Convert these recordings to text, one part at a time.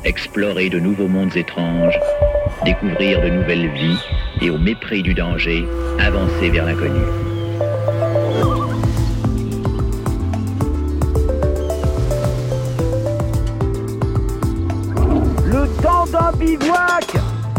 explorer de nouveaux mondes étranges, découvrir de nouvelles vies et au mépris du danger, avancer vers l'inconnu. Le temps d'un bivouac!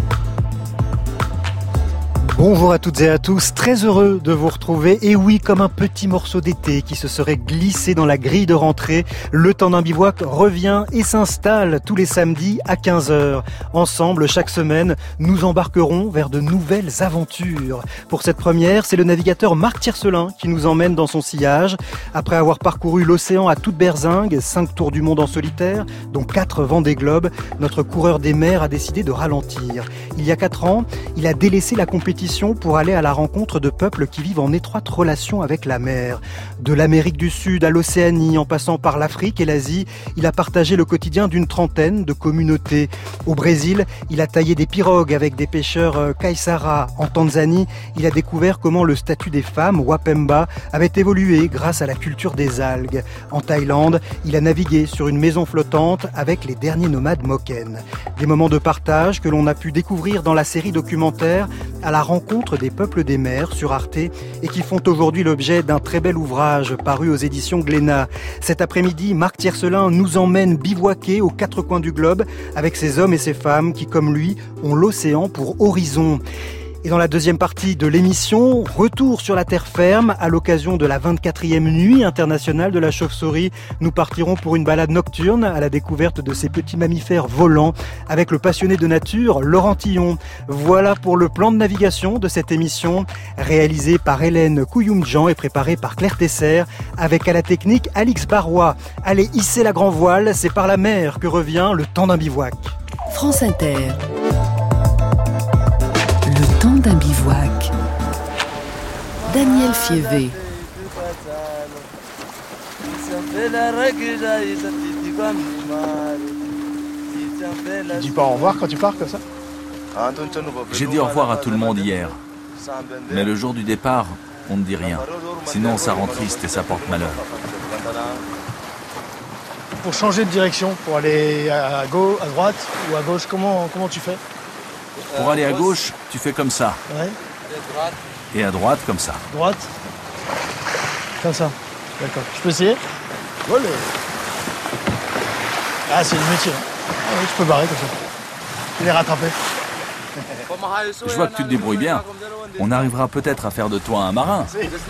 Bonjour à toutes et à tous, très heureux de vous retrouver. Et oui, comme un petit morceau d'été qui se serait glissé dans la grille de rentrée, le temps d'un bivouac revient et s'installe tous les samedis à 15h. Ensemble, chaque semaine, nous embarquerons vers de nouvelles aventures. Pour cette première, c'est le navigateur Marc Tiercelin qui nous emmène dans son sillage. Après avoir parcouru l'océan à toute berzingue, 5 tours du monde en solitaire, dont 4 Vendée Globe, notre coureur des mers a décidé de ralentir. Il y a 4 ans, il a délaissé la compétition pour aller à la rencontre de peuples qui vivent en étroite relation avec la mer. De l'Amérique du Sud à l'Océanie, en passant par l'Afrique et l'Asie, il a partagé le quotidien d'une trentaine de communautés. Au Brésil, il a taillé des pirogues avec des pêcheurs Kaisara. En Tanzanie, il a découvert comment le statut des femmes, Wapemba, avait évolué grâce à la culture des algues. En Thaïlande, il a navigué sur une maison flottante avec les derniers nomades Moken. Des moments de partage que l'on a pu découvrir dans la série documentaire à la rencontre des peuples des mers sur Arte et qui font aujourd'hui l'objet d'un très bel ouvrage paru aux éditions Glénat. Cet après-midi, Marc Tiercelin nous emmène bivouaquer aux 4 coins du globe avec ces hommes et ces femmes qui, comme lui, ont l'océan pour horizon. Et dans la deuxième partie de l'émission, retour sur la terre ferme à l'occasion de la 24e nuit internationale de la chauve-souris. Nous partirons pour une balade nocturne à la découverte de ces petits mammifères volants avec le passionné de nature Laurent Tillon. Voilà pour le plan de navigation de cette émission réalisée par Hélène Couilloum-Jean et préparée par Claire Tesser avec à la technique Alix Barrois. Allez, hisser la grand voile, c'est par la mer que revient le temps d'un bivouac. France Inter. Le temps d'un bivouac. Daniel Fievé. Tu dis pas au revoir quand tu pars comme ça? J'ai dit au revoir à tout le monde hier. Mais le jour du départ, on ne dit rien. Sinon, ça rend triste et ça porte malheur. Pour changer de direction, pour aller à gauche, à droite ou à gauche, comment tu fais? Pour aller à gauche, tu fais comme ça. Ouais. Et à droite, comme ça. Droite. Comme ça. D'accord. Je peux essayer? Voilà. Ah, c'est le métier. Ah oui, tu peux barrer comme ça. Tu les rattraper. Je vois que tu te débrouilles bien. On arrivera peut-être à faire de toi un marin.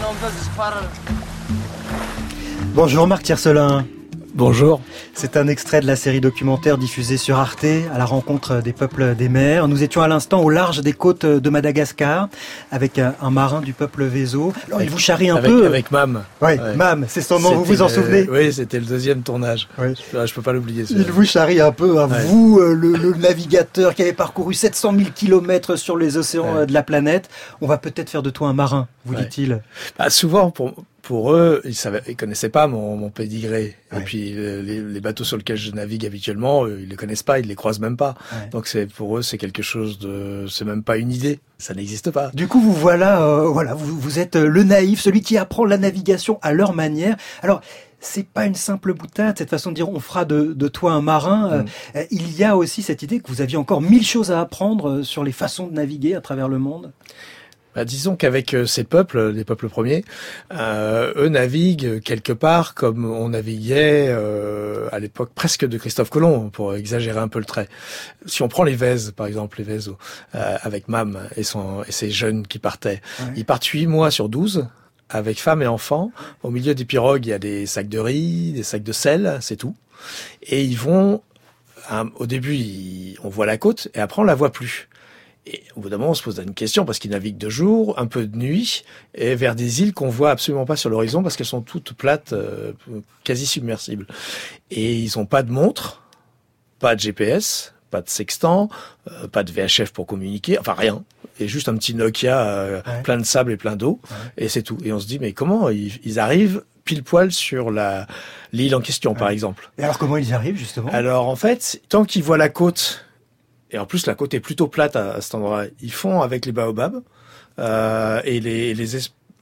Bonjour Marc Tiercelin. Bonjour. C'est un extrait de la série documentaire diffusée sur Arte, à la rencontre des peuples des mers. Nous étions à l'instant au large des côtes de Madagascar, avec un marin du peuple Vézo. Alors, il vous charrie un peu. Avec Mam. Ouais. Mam, c'est son nom, vous vous en souvenez? Oui, c'était le deuxième tournage. Oui. Je peux pas l'oublier. Il vous charrie un peu, vous, le navigateur qui avait parcouru 700 000 kilomètres sur les océans de la planète. On va peut-être faire de toi un marin, vous dit-il. Souvent, pour eux, ils connaissaient pas mon pédigré. Ouais. Et puis les bateaux sur lesquels je navigue habituellement, ils les connaissent pas, ils les croisent même pas. Ouais. Donc pour eux, c'est quelque chose c'est même pas une idée. Ça n'existe pas. Du coup, vous vous êtes le naïf, celui qui apprend la navigation à leur manière. Alors, c'est pas une simple boutade, cette façon de dire on fera de toi un marin. Il y a aussi cette idée que vous aviez encore 1000 choses à apprendre sur les façons de naviguer à travers le monde. Disons qu'avec ces peuples, les peuples premiers, eux naviguent quelque part comme on naviguait à l'époque presque de Christophe Colomb, pour exagérer un peu le trait. Si on prend les Vèzes, par exemple, les Vèzes avec Mam et ces jeunes qui partaient, ils partent 8 mois sur 12 avec femmes et enfants. Au milieu des pirogues, il y a des sacs de riz, des sacs de sel, c'est tout. Et ils vont, au début, on voit la côte et après on la voit plus. Et au bout d'un moment, on se pose une question parce qu'ils naviguent de jour, un peu de nuit, et vers des îles qu'on voit absolument pas sur l'horizon parce qu'elles sont toutes plates, quasi submersibles. Et ils ont pas de montre, pas de GPS, pas de sextant, pas de VHF pour communiquer, enfin rien. Et juste un petit Nokia plein de sable et plein d'eau, et c'est tout. Et on se dit, mais comment ils arrivent pile poil sur l'île en question, par exemple? Et alors comment ils y arrivent, justement? Alors en fait, tant qu'ils voient la côte, et en plus la côte est plutôt plate à cet endroit, ils font avec les baobabs, et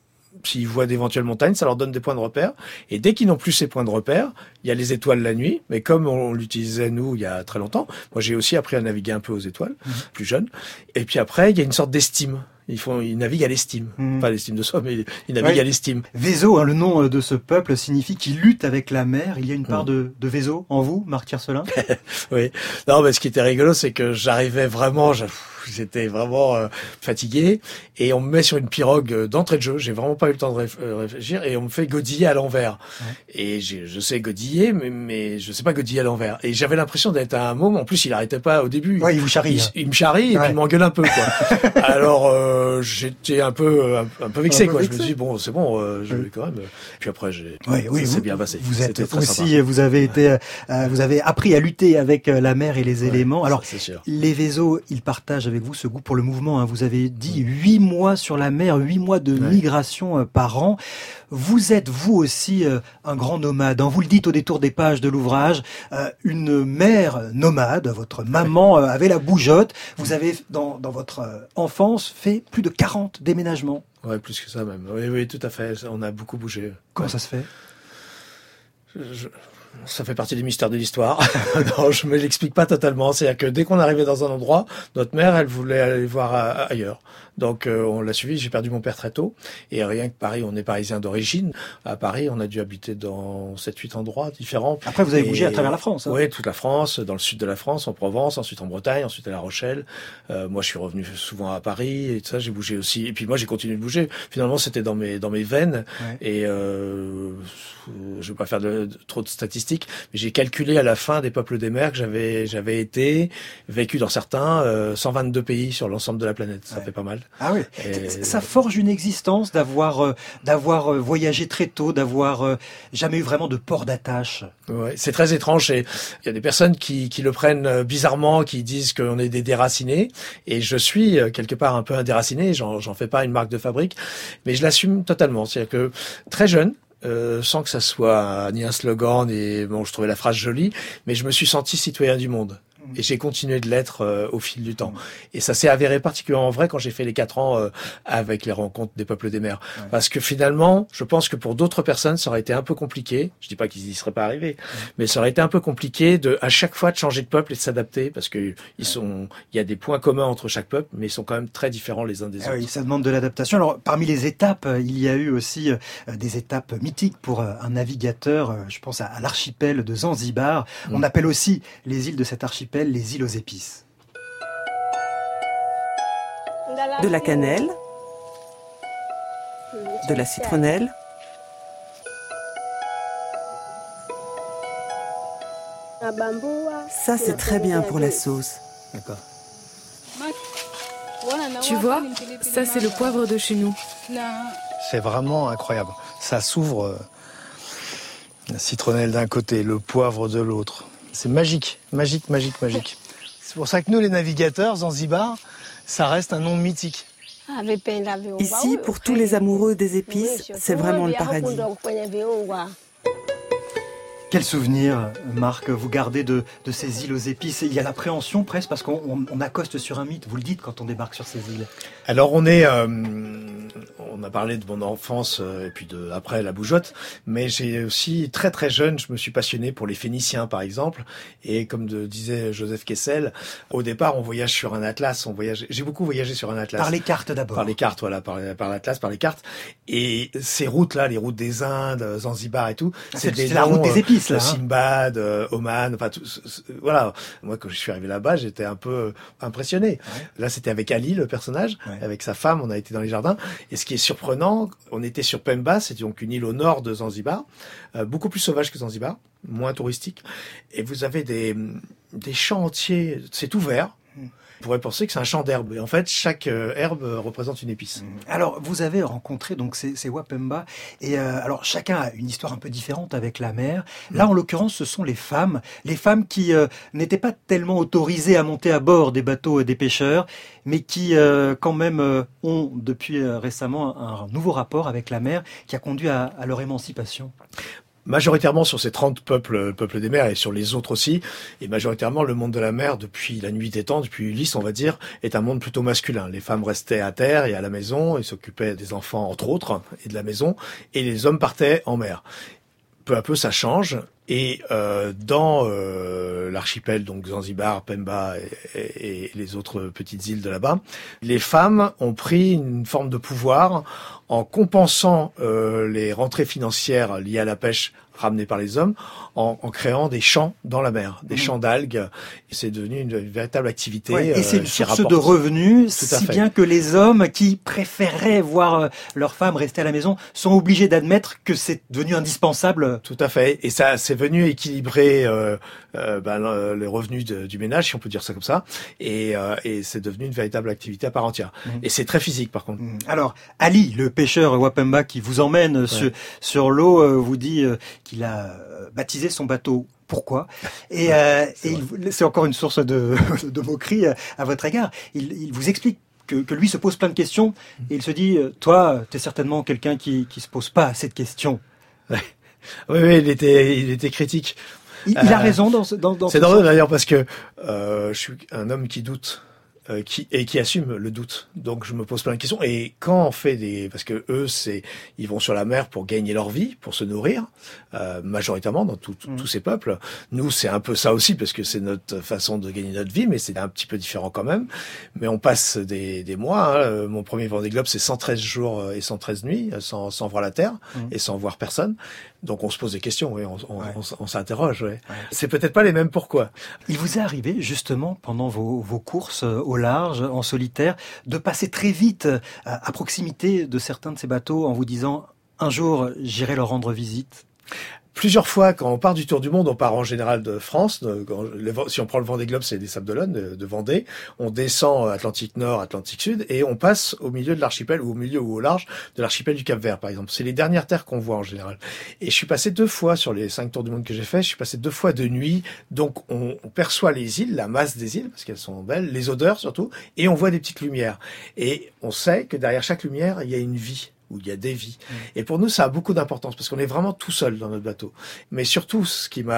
s'ils voient d'éventuelles montagnes, ça leur donne des points de repère. Et dès qu'ils n'ont plus ces points de repère, il y a les étoiles la nuit. Mais comme on l'utilisait, nous, il y a très longtemps, moi j'ai aussi appris à naviguer un peu aux étoiles, plus jeune. Et puis après, il y a une sorte d'estime. Ils naviguent à l'estime. Pas à l'estime de soi, mais ils naviguent à l'estime. Vezo, le nom de ce peuple signifie qu'il lutte avec la mer. Il y a une part de Vezo en vous, Marc Tiercelin? Oui. Non, mais ce qui était rigolo, c'est que j'arrivais vraiment, j'étais vraiment fatigué, et on me met sur une pirogue d'entrée de jeu. J'ai vraiment pas eu le temps de réfléchir, et on me fait godiller à l'envers. Et je sais godiller, mais je sais pas godiller à l'envers. Et j'avais l'impression d'être à un môme. En plus, il arrêtait pas au début. Ouais, il vous charrie. Il me charrie et puis il m'engueule un peu, quoi. Alors j'étais un peu vexé, quoi. Je me suis dit bon, c'est bon, je vais quand même. Puis après, c'est bien passé. Vous êtes aussi, vous avez appris à lutter avec la mer et les éléments. Alors, les Vezo, ils partagent avec vous ce goût pour le mouvement. Vous avez dit 8 mois sur la mer, 8 mois de migration par an. Vous êtes, vous aussi, un grand nomade. Vous le dites au détour des pages de l'ouvrage, une mère nomade. Votre maman avait la bougeotte. Vous avez, dans votre enfance, fait plus de 40 déménagements. Ouais, plus que ça même. Oui, tout à fait. On a beaucoup bougé. Comment ça se fait? Ça fait partie des mystères de l'histoire. Non, je me l'explique pas totalement. C'est-à-dire que dès qu'on arrivait dans un endroit, notre mère, elle voulait aller voir ailleurs. Donc on l'a suivi. J'ai perdu mon père très tôt. Et rien que Paris, on est parisien d'origine. À Paris, on a dû habiter dans 7-8 endroits différents. Après, vous avez bougé à travers la France. Oui, toute la France, dans le sud de la France, en Provence, ensuite en Bretagne, ensuite à La Rochelle. Moi, je suis revenu souvent à Paris et tout ça. J'ai bougé aussi. Et puis moi, j'ai continué de bouger. Finalement, c'était dans mes veines. Et je vais pas faire trop de statistiques, mais j'ai calculé à la fin des peuples des mers que j'avais vécu dans certains 122 pays sur l'ensemble de la planète. Ça fait pas mal. Ah oui. Ça forge une existence d'avoir voyagé très tôt, d'avoir jamais eu vraiment de port d'attache. Ouais, c'est très étrange. Et il y a des personnes qui le prennent bizarrement, qui disent qu'on est des déracinés. Et je suis quelque part un peu un déraciné. J'en fais pas une marque de fabrique, mais je l'assume totalement. C'est-à-dire que très jeune, sans que ça soit ni un slogan, et bon, je trouvais la phrase jolie, mais je me suis senti citoyen du monde. Et j'ai continué de l'être au fil du temps. Et ça s'est avéré particulièrement vrai quand j'ai fait les 4 ans avec les rencontres des peuples des mers. Parce que finalement, je pense que pour d'autres personnes, ça aurait été un peu compliqué. Je dis pas qu'ils y seraient pas arrivés, mais ça aurait été un peu compliqué à chaque fois de changer de peuple et de s'adapter, parce que il y a des points communs entre chaque peuple, mais ils sont quand même très différents les uns des autres. Oui, ça demande de l'adaptation. Alors, parmi les étapes, il y a eu aussi des étapes mythiques pour un navigateur. Je pense à l'archipel de Zanzibar. On appelle aussi les îles de cet archipel les îles aux épices. De la cannelle, de la citronnelle, ça c'est très bien pour la sauce. D'accord. Tu vois, ça c'est le poivre de chez nous. C'est vraiment incroyable. Ça s'ouvre, la citronnelle d'un côté, le poivre de l'autre. C'est magique, magique, magique, magique. C'est pour ça que nous, les navigateurs, Zanzibar, ça reste un nom mythique. Ici, pour tous les amoureux des épices, c'est vraiment le paradis. Quel souvenir, Marc, vous gardez de ces îles aux épices? Il y a l'appréhension presque parce qu'on accoste sur un mythe, vous le dites quand on débarque sur ces îles. Alors on a parlé de mon enfance et puis après la bougeotte, mais j'ai aussi très très jeune, je me suis passionné pour les Phéniciens par exemple, et comme disait Joseph Kessel, au départ on voyage sur un atlas, j'ai beaucoup voyagé sur un atlas. Par les cartes d'abord. Par les cartes, voilà, par l'atlas, par les cartes, et ces routes-là, les routes des Indes, Zanzibar et tout, c'est la route des épices là. Simbad, Oman, enfin tout, voilà. Moi quand je suis arrivé là-bas, j'étais un peu impressionné. Ouais. Là c'était avec Ali, le personnage, avec sa femme, on a été dans les jardins, et ce qui est surprenant, on était sur Pemba, c'est donc une île au nord de Zanzibar, beaucoup plus sauvage que Zanzibar, moins touristique, et vous avez des champs entiers, c'est tout vert. On pourrait penser que c'est un champ d'herbe. Et en fait, chaque herbe représente une épice. Alors, vous avez rencontré donc ces Wapemba. Et alors, chacun a une histoire un peu différente avec la mer. Là, en l'occurrence, ce sont les femmes qui n'étaient pas tellement autorisées à monter à bord des bateaux des pêcheurs, mais qui, quand même, ont depuis récemment un nouveau rapport avec la mer qui a conduit à leur émancipation. majoritairement sur ces 30 peuples des mers et sur les autres aussi, et majoritairement le monde de la mer depuis la nuit des temps, depuis Ulysse on va dire, est un monde plutôt masculin. Les femmes restaient à terre et à la maison, et s'occupaient des enfants entre autres, et de la maison, et les hommes partaient en mer. Peu à peu ça change, et dans l'archipel, donc Zanzibar, Pemba et les autres petites îles de là-bas, les femmes ont pris une forme de pouvoir en compensant les rentrées financières liées à la pêche ramenées par les hommes, en créant des champs dans la mer, des champs d'algues. Et c'est devenu une véritable activité. Et c'est une source de revenus, si bien que les hommes qui préféraient voir leurs femmes rester à la maison sont obligés d'admettre que c'est devenu indispensable. Tout à fait. Et ça, c'est venu équilibrer les revenus du ménage, si on peut dire ça comme ça. Et c'est devenu une véritable activité à part entière. Et c'est très physique, par contre. Alors, Ali, le pêcheur Wapemba qui vous emmène sur l'eau, vous dit qu'il a baptisé son bateau. Pourquoi ? Et c'est encore une source de moquerie à votre égard. Il vous explique que lui se pose plein de questions et il se dit, toi, t'es certainement quelqu'un qui se pose pas cette question. Oui, il était critique. Il a raison dans c'est drôle d'ailleurs parce que je suis un homme qui doute. Qui assume le doute. Donc je me pose plein de questions. Et quand on fait parce que eux, ils vont sur la mer pour gagner leur vie, pour se nourrir, majoritairement dans tous ces peuples. Nous, c'est un peu ça aussi parce que c'est notre façon de gagner notre vie, mais c'est un petit peu différent quand même. Mais on passe des mois. Hein. Mon premier Vendée Globe, c'est 113 jours et 113 nuits sans voir la terre et sans voir personne. Donc on se pose des questions, on s'interroge. Ouais. C'est peut-être pas les mêmes pourquoi. Il vous est arrivé justement pendant vos courses au large, en solitaire, de passer très vite à proximité de certains de ces bateaux en vous disant « un jour j'irai leur rendre visite ». Plusieurs fois, quand on part du Tour du Monde, on part en général de France. Si on prend le Vendée Globe, c'est des Sables d'Olonne, de Vendée. On descend Atlantique Nord, Atlantique Sud, et on passe au milieu de l'archipel, ou au milieu ou au large de l'archipel du Cap-Vert, par exemple. C'est les dernières terres qu'on voit en général. Et je suis passé 2 fois sur les 5 Tours du Monde que j'ai fait. Je suis passé 2 fois de nuit. Donc on perçoit les îles, la masse des îles, parce qu'elles sont belles, les odeurs surtout, et on voit des petites lumières. Et on sait que derrière chaque lumière, il y a une vie. Où il y a des vies. Et pour nous, ça a beaucoup d'importance parce qu'on est vraiment tout seul dans notre bateau. Mais surtout, ce qui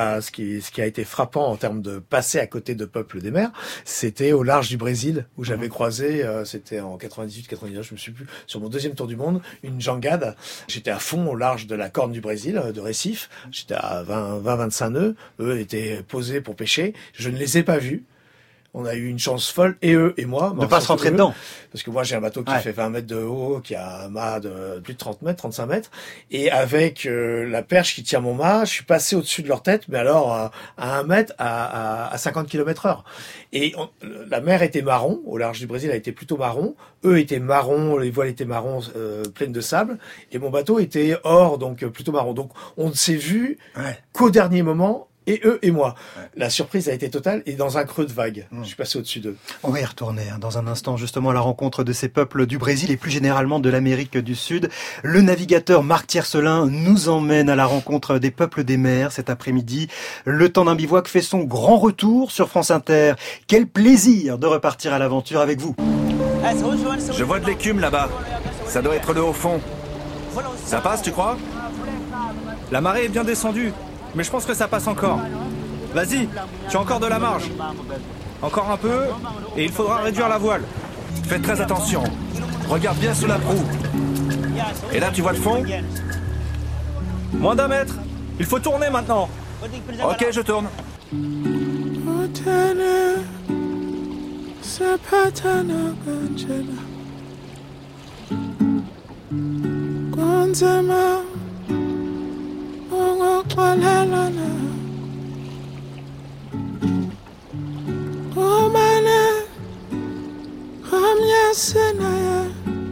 a été frappant en termes de passer à côté de peuples des mers, c'était au large du Brésil où j'avais croisé, c'était en 98-99, je me suis plus, sur mon 2e Tour du Monde, une jangade. J'étais à fond au large de la Corne du Brésil, de Recife. J'étais à 20-25 nœuds. Eux étaient posés pour pêcher. Je ne les ai pas vus. On a eu une chance folle, et eux et moi. De pas se rentrer dedans. Parce que moi, j'ai un bateau qui fait 20 mètres de haut, qui a un mât de plus de 30 mètres, 35 mètres. Et avec la perche qui tient mon mât, je suis passé au-dessus de leur tête, mais alors à 1 mètre, à 50 km/h. Et la mer était marron, au large du Brésil, elle était plutôt marron. Eux étaient marrons, les voiles étaient marrons, pleines de sable. Et mon bateau était or, donc plutôt marron. Donc on ne s'est vu qu'au dernier moment. Et eux et moi. La surprise a été totale et dans un creux de vague. Je suis passé au-dessus d'eux. On va y retourner dans un instant justement à la rencontre de ces peuples du Brésil et plus généralement de l'Amérique du Sud. Le navigateur Marc Tiercelin nous emmène à la rencontre des peuples des mers cet après-midi. Le temps d'un bivouac fait son grand retour sur France Inter. Quel plaisir de repartir à l'aventure avec vous. Je vois de l'écume là-bas. Ça doit être le haut fond. Ça passe, tu crois ? La marée est bien descendue. Mais je pense que ça passe encore. Vas-y, tu as encore de la marge. Encore un peu, et il faudra réduire la voile. Fais très attention. Regarde bien sous la proue. Et là, tu vois le fond ? Moins d'1 mètre. Il faut tourner maintenant. Ok, je tourne. Ngoxolelana Omane Omyasenaya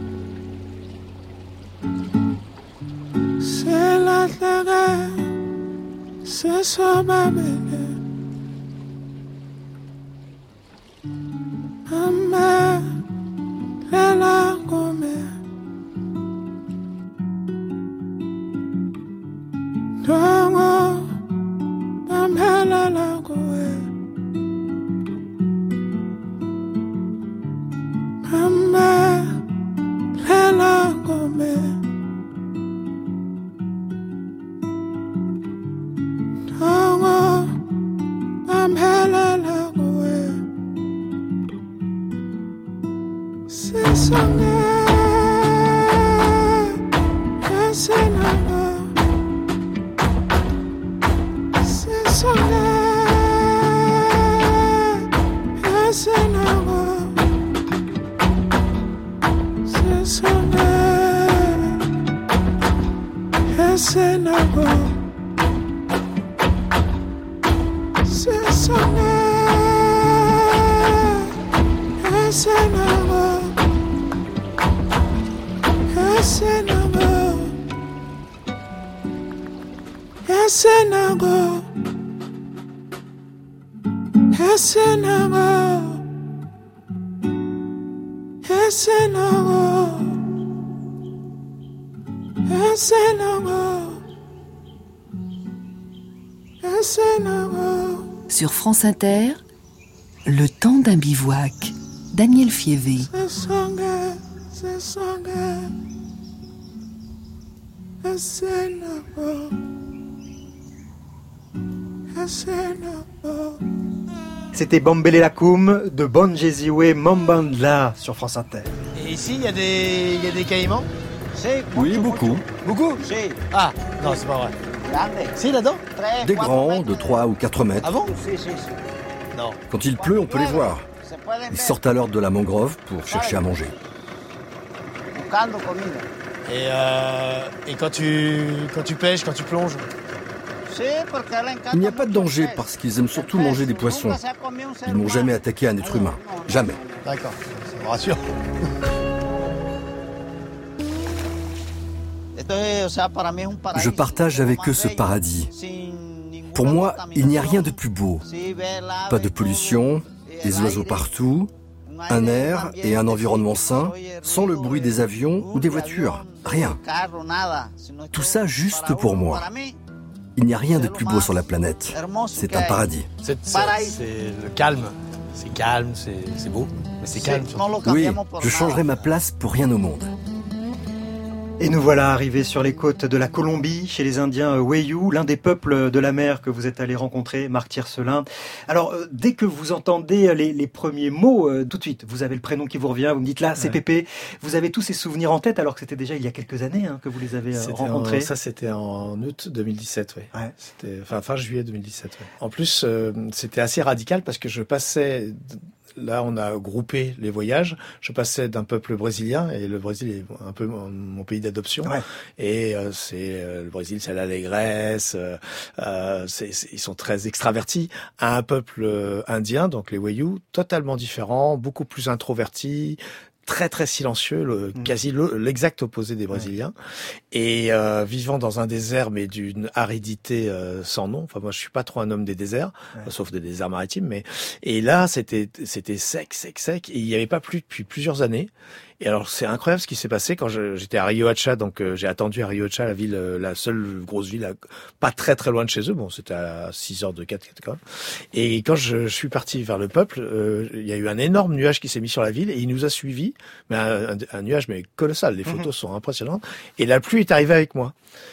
Selahlaga Sesobabele Amma Lela Gome Dongo Bamela Lagoe Mama Lela Gome Sur France Inter, le temps d'un bivouac. Daniel Fievé. C'était Bambele Lakoum de Bon Jésiwe Mambandla sur France Inter. Et ici, il y a des caïmans? Oui, beaucoup. Beaucoup? Ah, non, c'est pas vrai. Si, là-dedans? Des grands, de 3 ou 4 mètres. Ah bon? Non. Quand il pleut, on peut les voir. Ils sortent alors de la mangrove pour chercher à manger. Et quand tu pêches, quand tu plonges? Il n'y a pas de danger parce qu'ils aiment surtout manger des poissons. Ils n'ont jamais attaqué un être humain. Jamais. D'accord, ça me rassure. Je partage avec eux ce paradis. Pour moi, il n'y a rien de plus beau. Pas de pollution, des oiseaux partout, un air et un environnement sain, sans le bruit des avions ou des voitures. Rien. Tout ça juste pour moi. Il n'y a rien de plus beau sur la planète. C'est un paradis. C'est le calme. C'est calme, c'est beau, mais c'est calme. Oui, je changerai ma place pour rien au monde. Et nous voilà arrivés sur les côtes de la Colombie, chez les Indiens Wayuu, l'un des peuples de la mer que vous êtes allé rencontrer, Marc Tiercelin. Alors, dès que vous entendez les premiers mots, tout de suite, vous avez le prénom qui vous revient, vous me dites là, c'est Pépé. Vous avez tous ces souvenirs en tête, alors que c'était déjà il y a quelques années que vous les avez rencontrés. Ça, c'était en août 2017, oui. Ouais. C'était fin juillet 2017. Ouais. En plus, c'était assez radical parce que je passais... Là, on a groupé les voyages. Je passais d'un peuple brésilien, et le Brésil est un peu mon pays d'adoption. Ouais. Et le Brésil, c'est l'allégresse. Ils sont très extravertis. À un peuple indien, donc les Wayuu, totalement différent, beaucoup plus introverti, très très silencieux, quasi l'exact opposé des Brésiliens, et vivant dans un désert mais d'une aridité sans nom. Enfin, moi je suis pas trop un homme des déserts, sauf des déserts maritimes, et là c'était sec, et il n'y avait pas plu depuis plusieurs années. Et alors c'est incroyable ce qui s'est passé quand j'étais à Riohacha, donc j'ai attendu à Riohacha, la ville, la seule grosse ville, pas très très loin de chez eux. Bon, c'était à 6 heures de 4 quand même. Et quand je suis parti vers le peuple, il y a eu un énorme nuage qui s'est mis sur la ville et il nous a suivis, mais un nuage mais colossal. Les photos sont impressionnantes. Et la pluie est arrivée avec moi.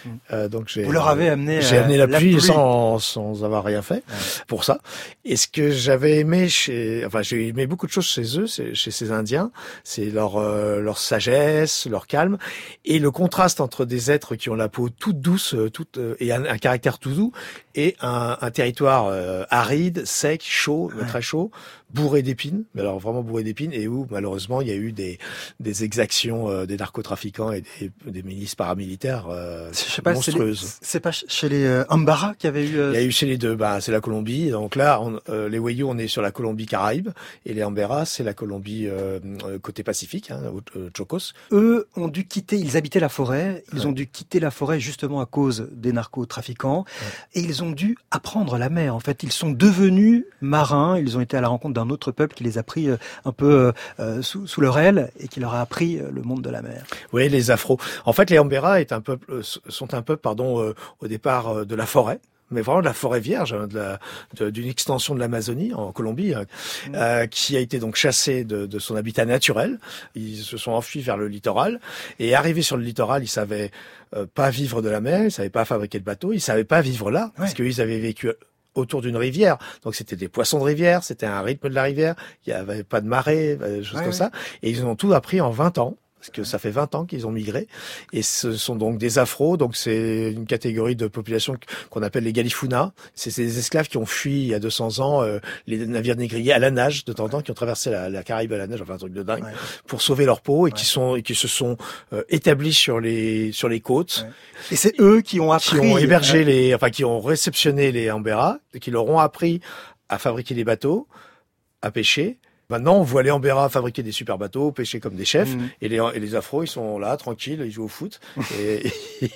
Donc vous leur avez amené j'ai amené la pluie sans avoir rien fait pour ça. Et ce que j'avais aimé j'ai aimé beaucoup de choses chez eux, chez ces Indiens, c'est leur sagesse, leur calme, et le contraste entre des êtres qui ont la peau toute douce, et un caractère tout doux, et un territoire aride, sec, chaud, très chaud, bourré d'épines, mais alors vraiment bourré d'épines, et où malheureusement il y a eu des exactions des narcotrafiquants et des milices paramilitaires monstrueuses. C'est pas chez les Ambara qu'il y avait eu Il y a eu chez les deux, c'est la Colombie. Donc là, les Wayuu, on est sur la Colombie Caraïbe, et les Ambara, c'est la Colombie côté Pacifique, Chocos. Eux ont dû quitter, ils habitaient la forêt, ils ont dû quitter la forêt justement à cause des narcotrafiquants, et ils ont dû apprendre la mer. En fait, ils sont devenus marins, ils ont été à la rencontre d'un autre peuple qui les a pris un peu sous leur aile et qui leur a appris le monde de la mer. Oui, les Afros. En fait, les Ambara sont un peuple, au départ de la forêt. Mais vraiment de la forêt vierge, d'une extension de l'Amazonie en Colombie, qui a été donc chassée de son habitat naturel. Ils se sont enfuis vers le littoral, et arrivés sur le littoral, ils savaient pas vivre de la mer, ils savaient pas fabriquer de bateaux, ils savaient pas vivre là, parce qu'ils avaient vécu autour d'une rivière. Donc c'était des poissons de rivière, c'était un rythme de la rivière, il y avait pas de marée, choses comme ça. Et ils ont tout appris en 20 ans. Parce que ça fait 20 ans qu'ils ont migré. Et ce sont donc des Afros, donc c'est une catégorie de population qu'on appelle les Galifuna. C'est des esclaves qui ont fui il y a 200 ans les navires négriers à la nage de temps en temps, qui ont traversé la Caraïbe à la nage, enfin un truc de dingue, pour sauver leur peau et qui se sont établis sur les côtes. Et c'est eux qui ont appris, qui ont hébergé qui ont réceptionné les Embera, qui leur ont appris à fabriquer des bateaux, à pêcher. Maintenant, on voit les Embera fabriquer des super bateaux, pêcher comme des chefs, et les Afros, ils sont là, tranquilles, ils jouent au foot, et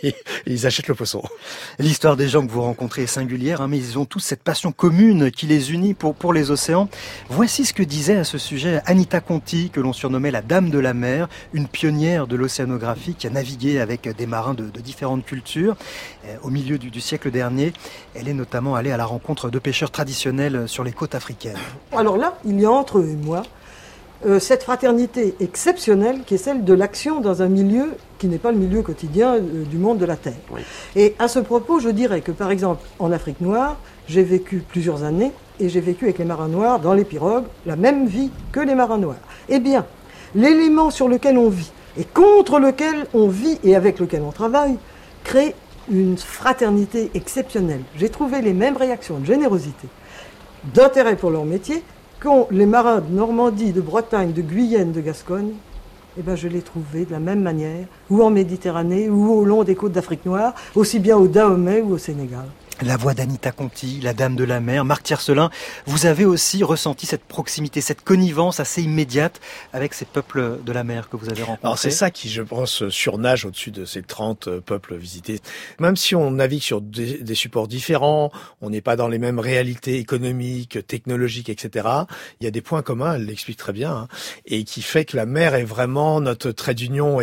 ils achètent le poisson. L'histoire des gens que vous rencontrez est singulière, mais ils ont tous cette passion commune qui les unit pour les océans. Voici ce que disait à ce sujet Anita Conti, que l'on surnommait la Dame de la Mer, une pionnière de l'océanographie qui a navigué avec des marins de différentes cultures. Au milieu du siècle dernier, elle est notamment allée à la rencontre de pêcheurs traditionnels sur les côtes africaines. Alors là, il y a entre eux et moi cette fraternité exceptionnelle qui est celle de l'action dans un milieu qui n'est pas le milieu quotidien du monde de la Terre. Oui. Et à ce propos, je dirais que par exemple, en Afrique noire, j'ai vécu plusieurs années et j'ai vécu avec les marins noirs dans les pirogues la même vie que les marins noirs. Eh bien, l'élément sur lequel on vit et contre lequel on vit et avec lequel on travaille crée une fraternité exceptionnelle. J'ai trouvé les mêmes réactions de générosité, d'intérêt pour leur métier, qu'ont les marins de Normandie, de Bretagne, de Guyenne, de Gascogne. Eh ben, je l'ai trouvé de la même manière, ou en Méditerranée, ou au long des côtes d'Afrique noire, aussi bien au Dahomey ou au Sénégal. La voix d'Anita Conti, la Dame de la Mer, Marc Tiercelin, vous avez aussi ressenti cette proximité, cette connivence assez immédiate avec ces peuples de la mer que vous avez rencontrés. Alors c'est ça qui, je pense, surnage au-dessus de ces 30 peuples visités. Même si on navigue sur des supports différents, on n'est pas dans les mêmes réalités économiques, technologiques, etc. Il y a des points communs, elle l'explique très bien, et qui fait que la mer est vraiment notre trait d'union.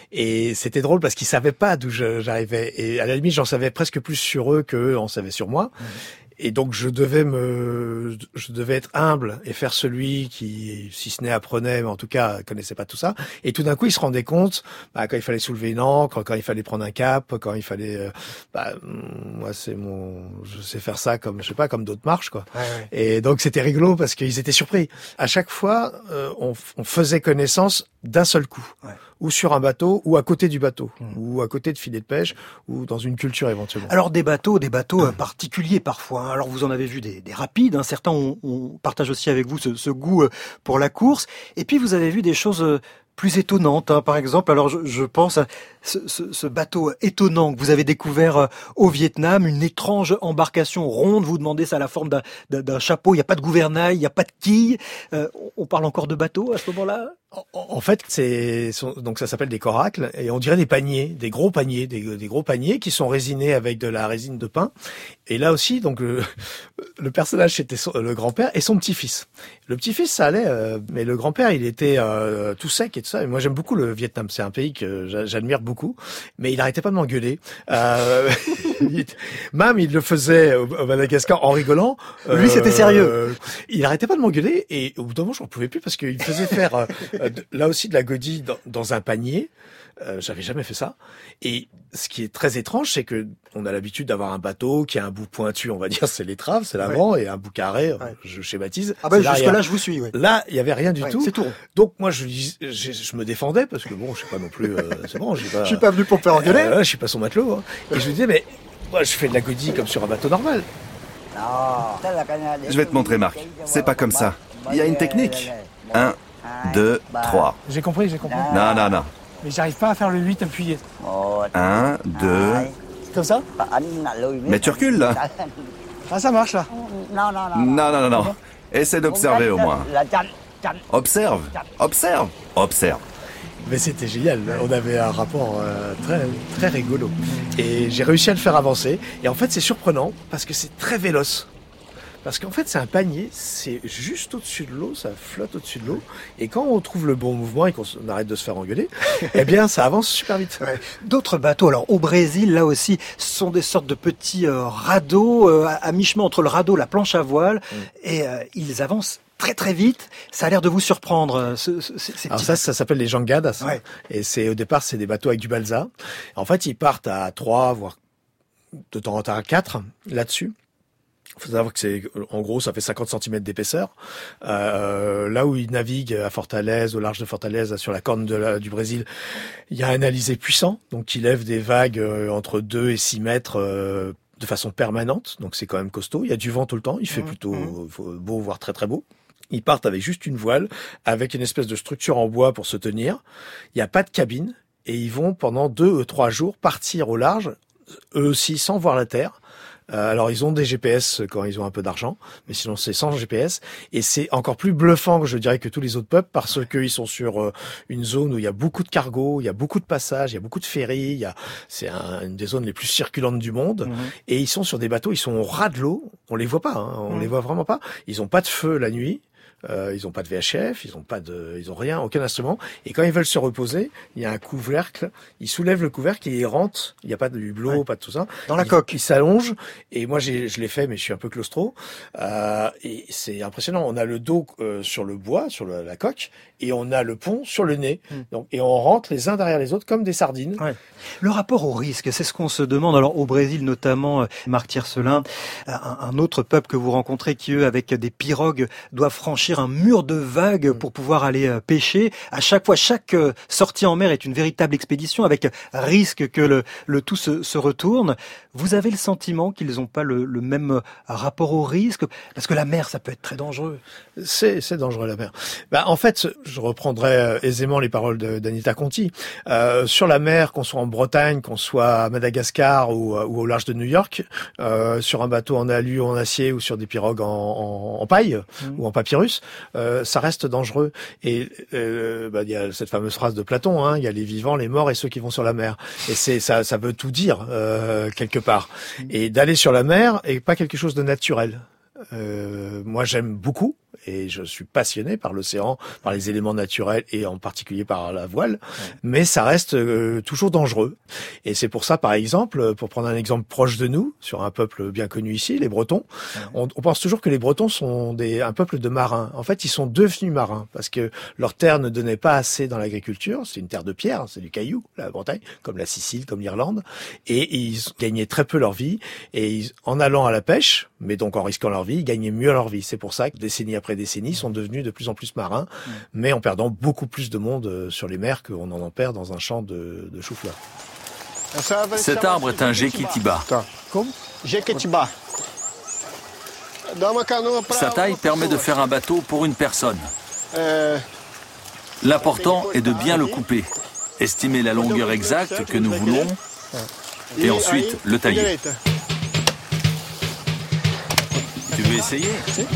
Et c'était drôle parce qu'ils savaient pas d'où j'arrivais. Et à la limite, j'en savais presque plus sur eux qu'eux en savaient sur moi. Et donc je devais être humble et faire celui qui, si ce n'est apprenait, mais en tout cas connaissait pas tout ça. Et tout d'un coup, il se rendait compte quand il fallait soulever une ancre, quand il fallait prendre un cap, quand il fallait. Moi, je sais faire ça comme d'autres marchent, quoi. Ouais. Et donc c'était rigolo parce qu'ils étaient surpris. À chaque fois, on faisait connaissance d'un seul coup. Ouais. Ou sur un bateau, ou à côté du bateau, ou à côté de filets de pêche, ou dans une culture éventuellement. Alors des bateaux particuliers parfois. Alors vous en avez vu des rapides, certains on partage aussi avec vous ce goût pour la course. Et puis vous avez vu des choses plus étonnantes, par exemple. Alors je pense à ce bateau étonnant que vous avez découvert au Vietnam, une étrange embarcation ronde. Vous demandez ça à la forme d'un chapeau. Il n'y a pas de gouvernail, il n'y a pas de quille. On parle encore de bateau à ce moment-là? En fait, donc ça s'appelle des coracles et on dirait des paniers, des gros paniers qui sont résinés avec de la résine de pin. Et là aussi, donc le personnage c'était le grand-père et son petit-fils. Le petit-fils ça allait, mais le grand-père il était tout sec et tout ça. Et moi j'aime beaucoup le Vietnam, c'est un pays que j'admire beaucoup, mais il arrêtait pas de m'engueuler. Même il le faisait au Madagascar en rigolant. Lui c'était sérieux. Il arrêtait pas de m'engueuler et au bout d'un moment j'en pouvais plus parce qu'il faisait faire là aussi de la godille dans un panier. J'avais jamais fait ça. Et ce qui est très étrange, c'est que on a l'habitude d'avoir un bateau qui a un bout pointu, on va dire, c'est l'étrave, c'est l'avant, et un bout carré, je schématise. Ah bah jusque-là, je vous suis. Ouais. Là, il y avait rien du tout. C'est tout. Donc moi, je me défendais parce que bon, je suis pas non plus. C'est bon, je suis pas venu pour me faire engueuler. Je suis pas son matelot. Hein. Et je lui disais, mais moi, je fais de la godille comme sur un bateau normal. Je vais te montrer, Marc. C'est pas comme ça. Il y a une technique. 1, 2, 3. J'ai compris. Non. Mais j'arrive pas à faire le 8 appuyé. 1, 2... C'est comme ça? Mais tu recules, là. Ah, ça marche, là. Non. Essaie d'observer, au moins. Observe. Mais c'était génial. On avait un rapport très, très rigolo. Et j'ai réussi à le faire avancer. Et en fait, c'est surprenant parce que c'est très véloce. Parce qu'en fait, c'est un panier, c'est juste au-dessus de l'eau, ça flotte au-dessus de l'eau. Et quand on trouve le bon mouvement et qu'on arrête de se faire engueuler, eh bien, ça avance super vite. Ouais. D'autres bateaux, alors au Brésil, là aussi, ce sont des sortes de petits radeaux, à mi-chemin entre le radeau, la planche à voile, et ils avancent très très vite. Ça a l'air de vous surprendre. Alors ça s'appelle les jangadas. Ouais. Et au départ, c'est des bateaux avec du balsa. En fait, ils partent à 3, voire de temps en temps à 4, là-dessus. Il faut savoir que en gros, ça fait 50 cm d'épaisseur. Là où ils naviguent à Fortaleza, au large de Fortaleza, sur la corne du Brésil, il y a un alizé puissant, donc qui lève des vagues entre 2 et 6 mètres de façon permanente. Donc c'est quand même costaud. Il y a du vent tout le temps. Il fait plutôt beau, voire très très beau. Ils partent avec juste une voile, avec une espèce de structure en bois pour se tenir. Il n'y a pas de cabine et ils vont pendant 2 ou 3 jours partir au large, eux aussi sans voir la terre. Alors ils ont des GPS quand ils ont un peu d'argent, mais sinon c'est sans GPS. Et c'est encore plus bluffant, je dirais, que tous les autres peuples, parce qu'ils sont sur une zone où il y a beaucoup de cargos, il y a beaucoup de passages, il y a beaucoup de ferries. C'est une des zones les plus circulantes du monde. Et ils sont sur des bateaux, ils sont au ras de l'eau. On les voit pas, on les voit vraiment pas. Ils ont pas de feu la nuit. Ils ont pas de VHF, ils ont rien, aucun instrument. Et quand ils veulent se reposer, il y a un couvercle. Ils soulèvent le couvercle et ils rentrent. Il n'y a pas de hublot, pas de tout ça. Dans la coque. Ils s'allongent. Et moi, je l'ai fait, mais je suis un peu claustro. Et c'est impressionnant. On a le dos sur le bois, sur la coque, et on a le pont sur le nez. Donc, et on rentre les uns derrière les autres comme des sardines. Ouais. Le rapport au risque, c'est ce qu'on se demande. Alors au Brésil notamment, Marc Tiercelin, un autre peuple que vous rencontrez qui, eux, avec des pirogues, doivent franchir un mur de vagues pour pouvoir aller pêcher. À chaque fois, chaque sortie en mer est une véritable expédition avec risque que le tout se retourne. Vous avez le sentiment qu'ils n'ont pas le même rapport au risque? Parce que la mer, ça peut être très dangereux. C'est dangereux, la mer. En fait, je reprendrai aisément les paroles d'Anita Conti. Sur la mer, qu'on soit en Bretagne, qu'on soit à Madagascar ou au large de New York, sur un bateau en alu ou en acier ou sur des pirogues en paille ou en papyrus, ça reste dangereux. Et il y a cette fameuse phrase de Platon, il y a les vivants, les morts et ceux qui vont sur la mer. Et ça veut tout dire quelque part. Et d'aller sur la mer est pas quelque chose de naturel. Moi, j'aime beaucoup et je suis passionné par l'océan, par les éléments naturels et en particulier par la voile, mais ça reste toujours dangereux. Et c'est pour ça, par exemple, pour prendre un exemple proche de nous, sur un peuple bien connu ici, les Bretons, on pense toujours que les Bretons sont un peuple de marins. En fait, ils sont devenus marins parce que leur terre ne donnait pas assez dans l'agriculture. C'est une terre de pierre, c'est du caillou, la Bretagne, comme la Sicile, comme l'Irlande. Et ils gagnaient très peu leur vie. Et en allant à la pêche, mais donc en risquant leur vie, ils gagnaient mieux leur vie. C'est pour ça que décennie après décennie, ils sont devenus de plus en plus marins, mais en perdant beaucoup plus de monde sur les mers qu'on en perd dans un champ de chou-fleur. Cet arbre est un jequitiba. Jequitiba. Sa taille permet de faire un bateau pour une personne. L'important est de bien le couper, estimer la longueur exacte que nous voulons, et ensuite le tailler. Tu veux essayer?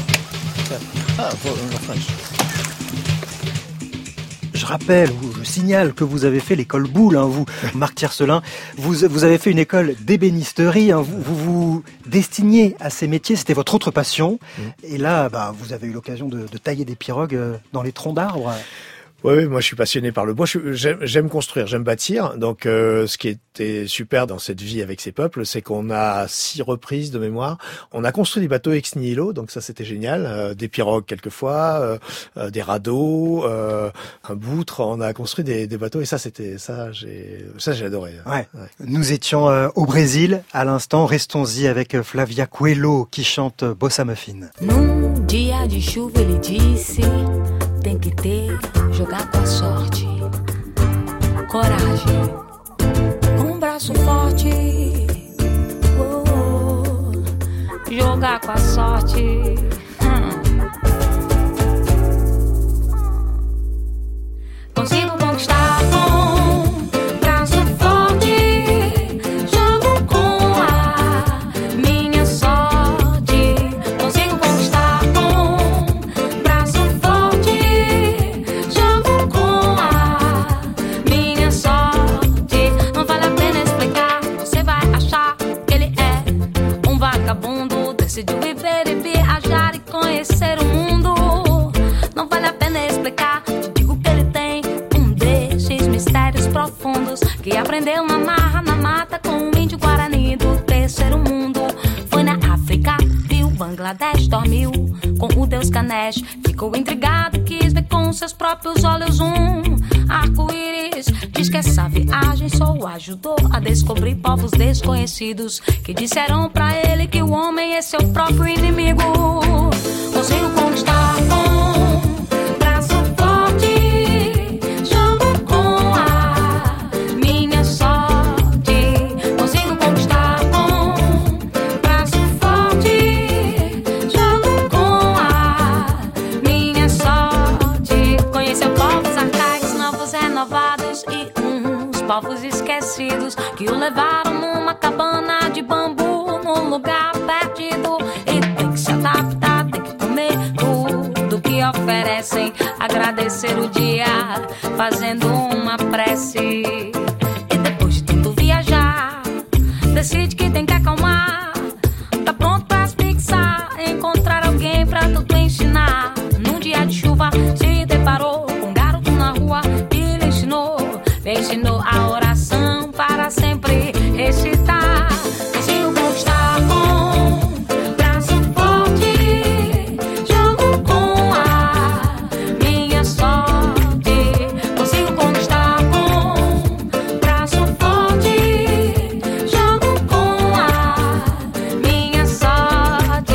Je rappelle, je signale que vous avez fait l'école Boulle, vous, Marc Tiercelin. Vous avez fait une école d'ébénisterie, vous destiniez à ces métiers, c'était votre autre passion. Et là, vous avez eu l'occasion de tailler des pirogues dans les troncs d'arbres. Oui, moi je suis passionné par le bois. J'aime construire, j'aime bâtir. Donc, ce qui était super dans cette vie avec ces peuples, c'est qu'on a 6 reprises de mémoire. On a construit des bateaux ex nihilo, donc ça c'était génial. Des pirogues quelquefois, des radeaux, un boutre. On a construit des bateaux et ça j'ai adoré. Ouais. Nous étions au Brésil à l'instant. Restons-y avec Flavia Coelho qui chante Bossa Muffin. Num dia de chuva ele disse, tem que ter, jogar com a sorte, coragem, braço forte, jogar com a sorte. Consigo conquistar com braço forte, jogo com a minha sorte. Consigo conquistar com braço forte, jogo com a minha sorte. Não vale a pena explicar, você vai achar que ele é um vagabundo. Decidiu viver e viajar e conhecer o mundo. Não vale a pena explicar, mistérios profundos que aprendeu na marra, na mata com o índio guarani do terceiro mundo. Foi na África, viu Bangladesh, dormiu com o deus Ganesh. Ficou intrigado, quis ver com seus próprios olhos arco-íris. Diz que essa viagem só o ajudou a descobrir povos desconhecidos que disseram pra ele que o homem é seu próprio inimigo. Consigo conquistar com braço forte, jogo com a minha sorte. Consigo conquistar com braço forte, jogo com a minha sorte. Conheceu povos arcaicos, novos renovados e uns povos esquecidos que o levaram numa cabana de bambu num lugar perdido. E tem que se adaptar, tem que comer tudo que oferecem, agradecer o dia fazendo uma prece. E depois de tudo viajar, decide que tem que acalmar. Tá pronto pra asfixiar, encontrar alguém pra tudo ensinar. Num dia de chuva se deparou com um garoto na rua e lhe ensinou a oração para sempre recitar. Consigo conquistar com braço forte, jogo com a minha sorte. Consigo conquistar com braço forte, jogo com a minha sorte.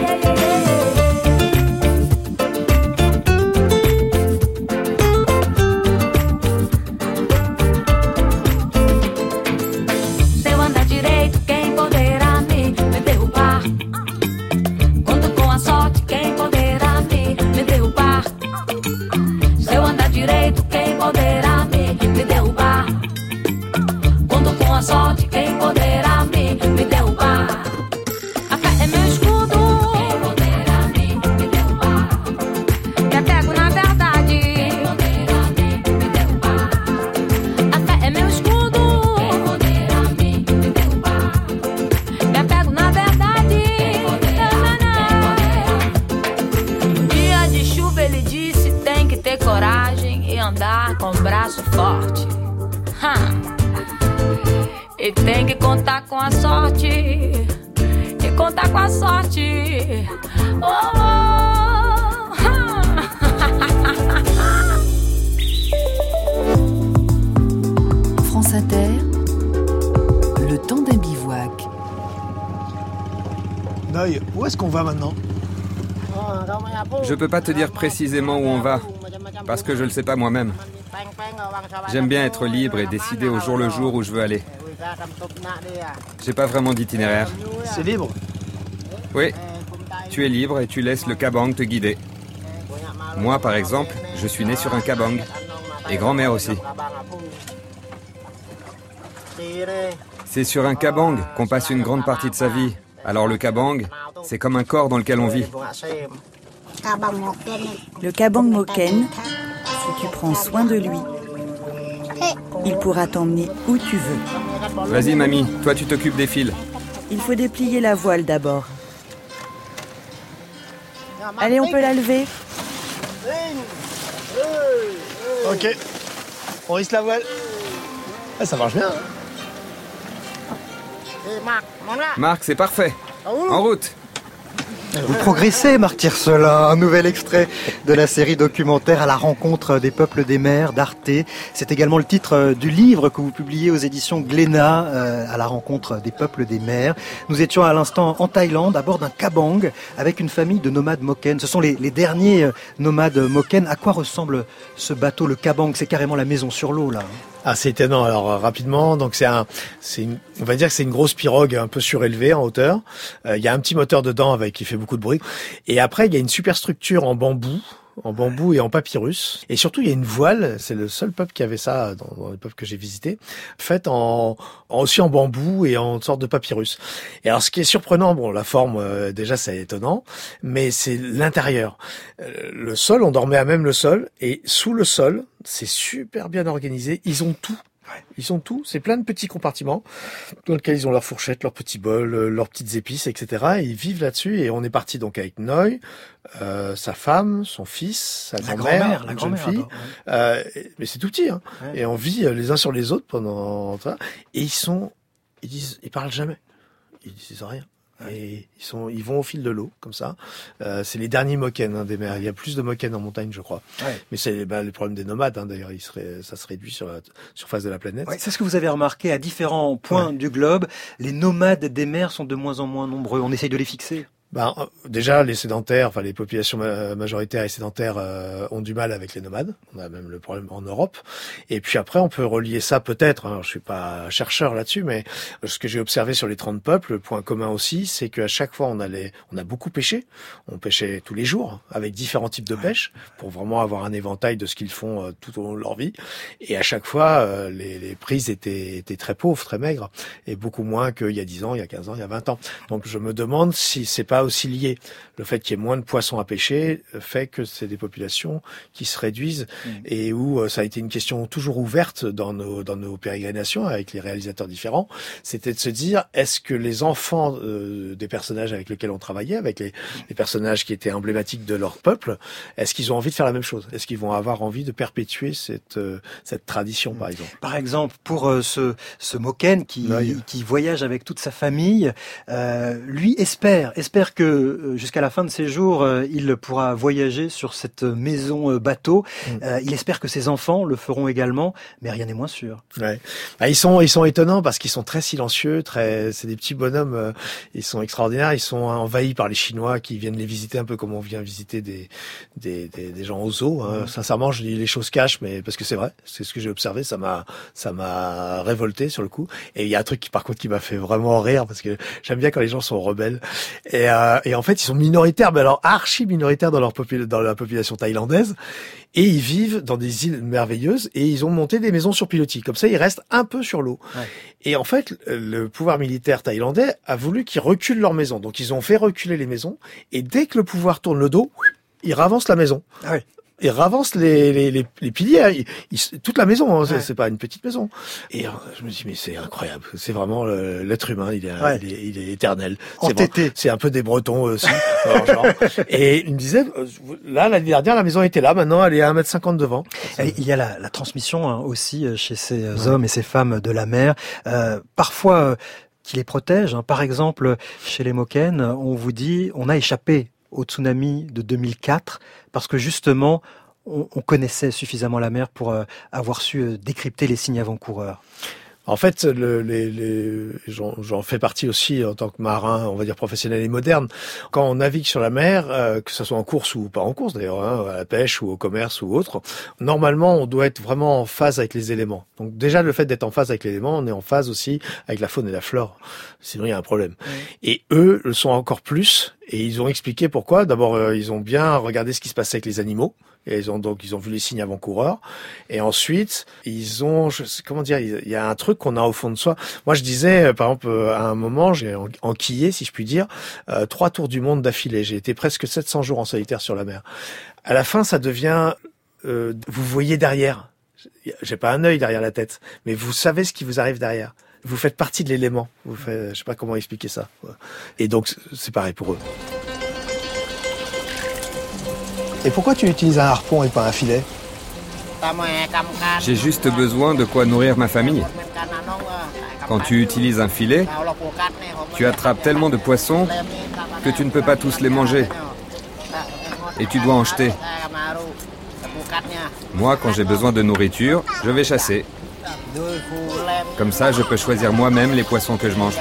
Se eu andar direito, quem poderá me derrubar? Conto com a sorte, quem poderá me derrubar? Se eu andar direito, quem poderá me derrubar? Conto com a sorte, quem poderá me derrubar? A fé é meu escudo, quem poderá me derrubar? Me apego na verdade, quem poderá me derrubar? A fé é meu escudo, quem poderá me derrubar? Me apego na verdade, quem poderá me dia de chuva ele disse tem que ter coragem e andar com o braço forte. E tem que contar com a sorte, e contar com a sorte. France Inter, le temps d'un bivouac. Noy, où est-ce qu'on va maintenant? Je peux pas te dire précisément où on va, parce que je le sais pas moi-même. J'aime bien être libre et décider au jour le jour où je veux aller. J'ai pas vraiment d'itinéraire. C'est libre? Oui, tu es libre et tu laisses le kabang te guider. Moi, par exemple, je suis né sur un kabang. Et grand-mère aussi. C'est sur un kabang qu'on passe une grande partie de sa vie. Alors le kabang, c'est comme un corps dans lequel on vit. Le kabang moken, si tu prends soin de lui, il pourra t'emmener où tu veux. Vas-y mamie, toi tu t'occupes des fils. Il faut déplier la voile d'abord. Allez, on peut la lever. Ok. On hisse la voile. Ah, ça marche bien. Marc, c'est parfait. En route. Vous progressez, Marc Tiercelin, un nouvel extrait de la série documentaire À la rencontre des peuples des mers d'Arte. C'est également le titre du livre que vous publiez aux éditions Glénat, À la rencontre des peuples des mers. Nous étions à l'instant en Thaïlande, à bord d'un kabang, avec une famille de nomades moken. Ce sont les derniers nomades moken. À quoi ressemble ce bateau, le kabang? C'est carrément la maison sur l'eau, là. Ah, c'est étonnant. Alors rapidement, donc on va dire que c'est une grosse pirogue un peu surélevée en hauteur. Il y a un petit moteur dedans qui fait beaucoup de bruit. Et après, il y a une superstructure en bambou et en papyrus. Et surtout, il y a une voile. C'est le seul peuple qui avait ça dans les peuples que j'ai visités, faite aussi en bambou et en sorte de papyrus. Et alors, ce qui est surprenant, bon, la forme déjà, c'est étonnant, mais c'est l'intérieur. Le sol, on dormait à même le sol, et sous le sol, c'est super bien organisé. Ils ont tout. Ils ont tout, c'est plein de petits compartiments dans lesquels ils ont leurs fourchettes, leurs petits bols, leurs petites épices, etc. Et ils vivent là-dessus. Et on est parti donc avec Noy, sa femme, son fils, sa grand-mère, une jeune fille. Mais c'est tout petit, hein. Ouais. Et on vit les uns sur les autres pendant ça. Et ils parlent jamais. Ils disent rien. Et ils vont au fil de l'eau, comme ça. C'est les derniers moken des mers. Il y a plus de moken en montagne, je crois. Ouais. Mais c'est le problème des nomades, d'ailleurs. Ça se réduit sur la surface de la planète. Ouais, c'est ce que vous avez remarqué à différents points du globe. Les nomades des mers sont de moins en moins nombreux. On essaye de les fixer. Déjà, les sédentaires, les populations majoritaires et sédentaires ont du mal avec les nomades. On a même le problème en Europe. Et puis après, on peut relier ça peut-être. Je suis pas chercheur là-dessus, mais ce que j'ai observé sur les 30 peuples, le point commun aussi, c'est qu'à chaque fois, on a beaucoup pêché. On pêchait tous les jours avec différents types de pêche pour vraiment avoir un éventail de ce qu'ils font tout au long de leur vie. Et à chaque fois, les prises étaient très pauvres, très maigres, et beaucoup moins qu'il y a 10 ans, il y a 15 ans, il y a 20 ans. Donc je me demande si c'est pas aussi lié. Le fait qu'il y ait moins de poissons à pêcher fait que c'est des populations qui se réduisent et où ça a été une question toujours ouverte dans nos pérégrinations avec les réalisateurs différents. C'était de se dire, est-ce que les enfants des personnages avec lesquels on travaillait, avec les personnages qui étaient emblématiques de leur peuple, est-ce qu'ils ont envie de faire la même chose? Est-ce qu'ils vont avoir envie de perpétuer cette tradition, par exemple? Par exemple, pour ce Moken qui voyage avec toute sa famille, lui espère que jusqu'à la fin de ses jours, il pourra voyager sur cette maison bateau. Il espère que ses enfants le feront également, mais rien n'est moins sûr. Ouais. Ils sont étonnants parce qu'ils sont très silencieux, c'est des petits bonhommes. Ils sont extraordinaires. Ils sont envahis par les Chinois qui viennent les visiter un peu comme on vient visiter des gens au zoo. Sincèrement, je dis les choses cachent, mais parce que c'est vrai, c'est ce que j'ai observé. Ça m'a révolté sur le coup. Et il y a un truc par contre qui m'a fait vraiment rire parce que j'aime bien quand les gens sont rebelles. Et en fait, ils sont minoritaires, mais alors archi minoritaires dans la population thaïlandaise. Et ils vivent dans des îles merveilleuses et ils ont monté des maisons sur pilotis. Comme ça, ils restent un peu sur l'eau. Ouais. Et en fait, le pouvoir militaire thaïlandais a voulu qu'ils reculent leurs maisons. Donc, ils ont fait reculer les maisons. Et dès que le pouvoir tourne le dos, ils ravancent la maison. Ah ouais. Ils ravancent les piliers, toute la maison, c'est pas une petite maison. Et je me dis mais c'est incroyable, c'est vraiment l'être humain, il est éternel. C'est un peu des Bretons aussi. Genre. Et il me disait là l'année dernière la maison était là, maintenant elle est à 1,50 m devant. Et il y a la transmission aussi chez ces hommes et ces femmes de la mer. Parfois qui les protègent. Par exemple, chez les Moken, on vous dit on a échappé au tsunami de 2004 parce que justement on connaissait suffisamment la mer pour avoir su décrypter les signes avant-coureurs. En fait, j'en fais partie aussi en tant que marin, on va dire professionnel et moderne. Quand on navigue sur la mer, que ce soit en course ou pas en course d'ailleurs, à la pêche ou au commerce ou autre, normalement on doit être vraiment en phase avec les éléments. Donc déjà le fait d'être en phase avec l'élément, on est en phase aussi avec la faune et la flore. Sinon il y a un problème. Et eux le sont encore plus et ils ont expliqué pourquoi. D'abord ils ont bien regardé ce qui se passait avec les animaux. Et ils ont vu les signes avant-coureurs. Et ensuite, il y a un truc qu'on a au fond de soi. Moi, je disais, par exemple, à un moment, j'ai enquillé, si je puis dire, 3 tours du monde d'affilée. J'ai été presque 700 jours en solitaire sur la mer. À la fin, ça devient, vous voyez derrière. J'ai pas un œil derrière la tête, mais vous savez ce qui vous arrive derrière. Vous faites partie de l'élément. Je sais pas comment expliquer ça. Et donc, c'est pareil pour eux. Et pourquoi tu utilises un harpon et pas un filet? J'ai juste besoin de quoi nourrir ma famille. Quand tu utilises un filet, tu attrapes tellement de poissons que tu ne peux pas tous les manger. Et tu dois en jeter. Moi, quand j'ai besoin de nourriture, je vais chasser. Comme ça, je peux choisir moi-même les poissons que je mange.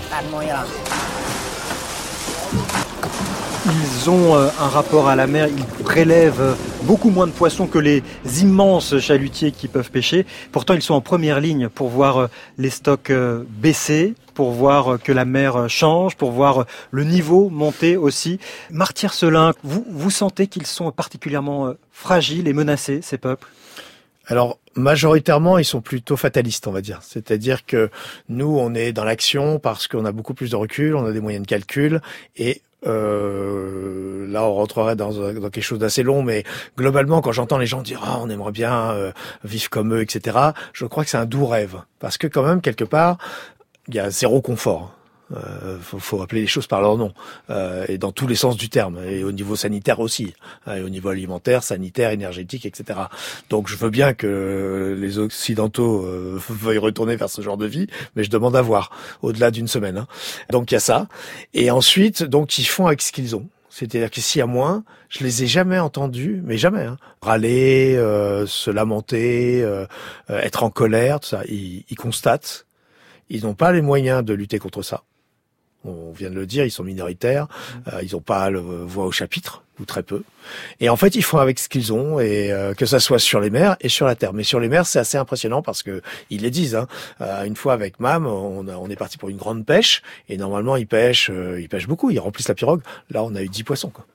Ils ont un rapport à la mer, ils prélèvent beaucoup moins de poissons que les immenses chalutiers qui peuvent pêcher. Pourtant, ils sont en première ligne pour voir les stocks baisser, pour voir que la mer change, pour voir le niveau monter aussi. Marty-Hercelin, vous sentez qu'ils sont particulièrement fragiles et menacés, ces peuples ? Alors, majoritairement, ils sont plutôt fatalistes, on va dire. C'est-à-dire que nous, on est dans l'action parce qu'on a beaucoup plus de recul, on a des moyens de calcul et là, on rentrerait dans quelque chose d'assez long, mais globalement, quand j'entends les gens dire « Ah, on aimerait bien vivre comme eux, etc. », je crois que c'est un doux rêve. Parce que quand même, quelque part, il y a zéro confort. Faut rappeler les choses par leur nom, et dans tous les sens du terme, et au niveau sanitaire aussi, et au niveau alimentaire, sanitaire, énergétique, etc. Donc je veux bien que les Occidentaux veuillent retourner vers ce genre de vie, mais je demande à voir, au-delà d'une semaine. Hein. Donc il y a ça. Et ensuite, donc ils font avec ce qu'ils ont. C'est-à-dire qu'ici à moins, je les ai jamais entendus, mais jamais, hein, râler, se lamenter, être en colère, tout ça. Ils constatent. Ils n'ont pas les moyens de lutter contre ça. On vient de le dire, ils sont minoritaires, ils n'ont pas le voix au chapitre, ou très peu. Et en fait, ils font avec ce qu'ils ont, et que ça soit sur les mers et sur la terre. Mais sur les mers, c'est assez impressionnant parce que ils les disent. Hein. Une fois avec Mam, on est parti pour une grande pêche, et normalement ils pêchent beaucoup, ils remplissent la pirogue. Là, on a eu 10 poissons, quoi.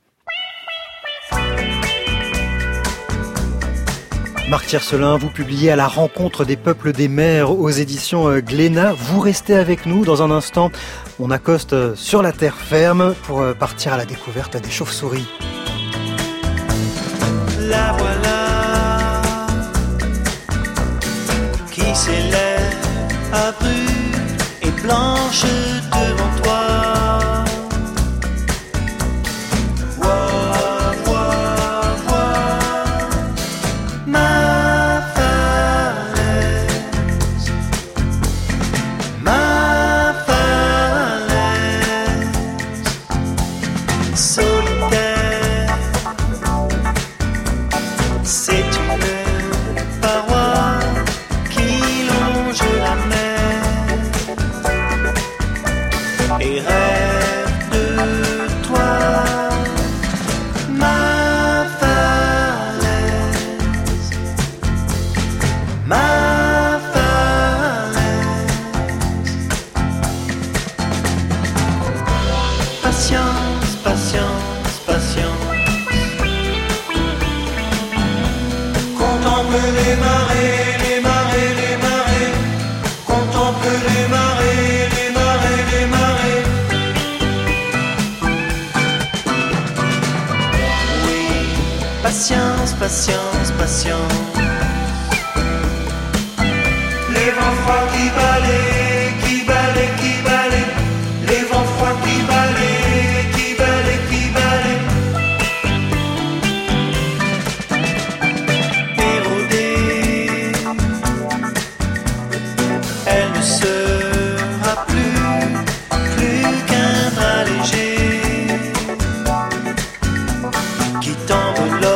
Marc Tiercelin, vous publiez À la rencontre des peuples des mers aux éditions Glénat. Vous restez avec nous dans un instant. On accoste sur la terre ferme pour partir à la découverte des chauves-souris. La voilà qui s'élève à brune et blanche devant toi. Patience, patience, patience. Les vents froids qui balaient, qui balaient, qui balaient. Les vents froids qui balaient, qui balaient, qui balaient. Érodée, elle ne sera plus qu'un drap léger qui t'enveloppe.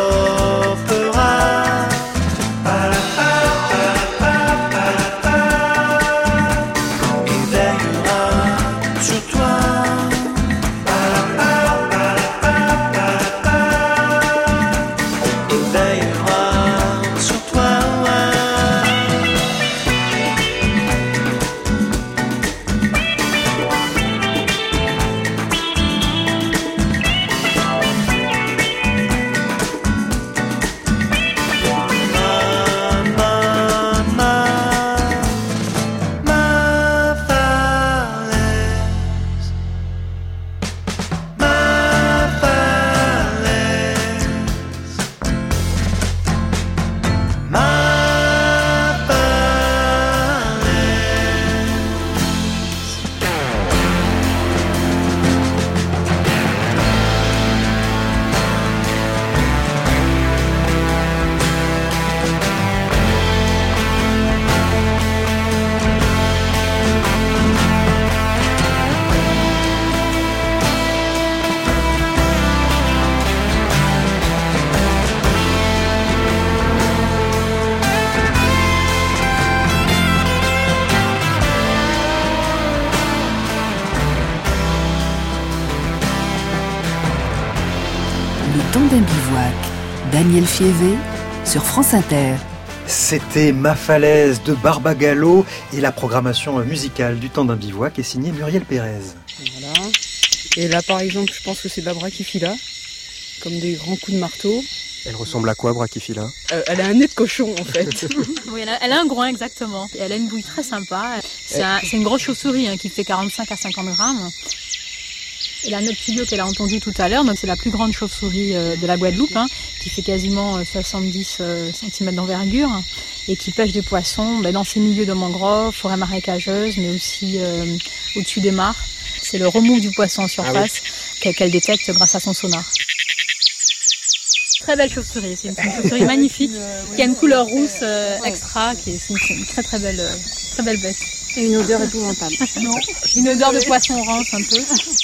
Daniel Fievé sur France Inter. C'était Ma falaise de Barbagallo et la programmation musicale du temps d'un bivouac est signée Muriel Pérez. Voilà. Et là par exemple je pense que c'est de la brachyphylla, comme des grands coups de marteau. Elle ressemble à quoi, brachyphylla? Elle a un nez de cochon en fait. Oui, elle a un groin exactement. Et elle a une bouille très sympa. C'est une grosse chauve-souris qui fait 45 à 50 grammes. Et la noctilio qu'elle a entendue tout à l'heure, donc c'est la plus grande chauve-souris de la Guadeloupe, qui fait quasiment 70 cm d'envergure et qui pêche des poissons dans ces milieux de mangroves, forêts marécageuses, mais aussi au-dessus des mares. c'est le remous du poisson en surface qu'elle détecte grâce à son sonar. Très belle chauve-souris, c'est une chauve-souris magnifique qui a une couleur rousse extra, c'est une très belle bête. Et une odeur épouvantable. Non, une odeur de poisson rance un peu.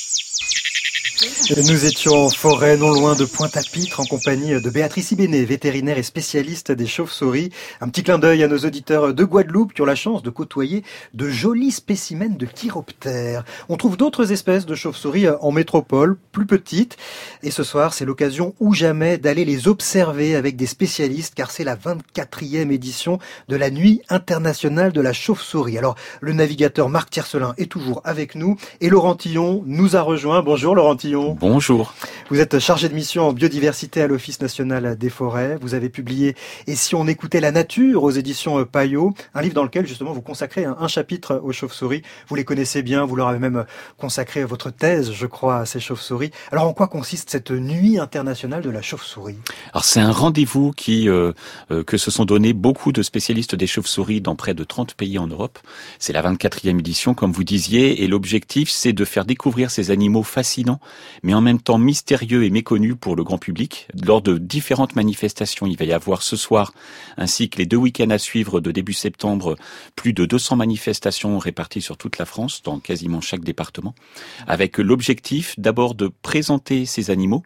Nous étions en forêt, non loin de Pointe-à-Pitre, en compagnie de Béatrice Ibéné, vétérinaire et spécialiste des chauves-souris. Un petit clin d'œil à nos auditeurs de Guadeloupe qui ont la chance de côtoyer de jolis spécimens de chiroptères. On trouve d'autres espèces de chauves-souris en métropole, plus petites. Et ce soir, c'est l'occasion ou jamais d'aller les observer avec des spécialistes, car c'est la 24e édition de la Nuit internationale de la chauve-souris. Alors, le navigateur Marc Tiercelin est toujours avec nous et Laurent Tillon nous a rejoint. Bonjour Laurent Tillon. Bonjour. Vous êtes chargé de mission en biodiversité à l'Office national des forêts. Vous avez publié « Et si on écoutait la nature » aux éditions Payot, un livre dans lequel justement vous consacrez un chapitre aux chauves-souris. Vous les connaissez bien, vous leur avez même consacré votre thèse, je crois, à ces chauves-souris. Alors en quoi consiste cette Nuit internationale de la chauve-souris ? Alors c'est un rendez-vous que se sont donnés beaucoup de spécialistes des chauves-souris dans près de 30 pays en Europe. C'est la 24e édition, comme vous disiez, et l'objectif c'est de faire découvrir ces animaux fascinants, mais en même temps mystérieux et méconnus pour le grand public, lors de différentes manifestations. Il va y avoir ce soir, ainsi que les 2 week-ends à suivre de début septembre, plus de 200 manifestations réparties sur toute la France, dans quasiment chaque département, avec l'objectif d'abord de présenter ces animaux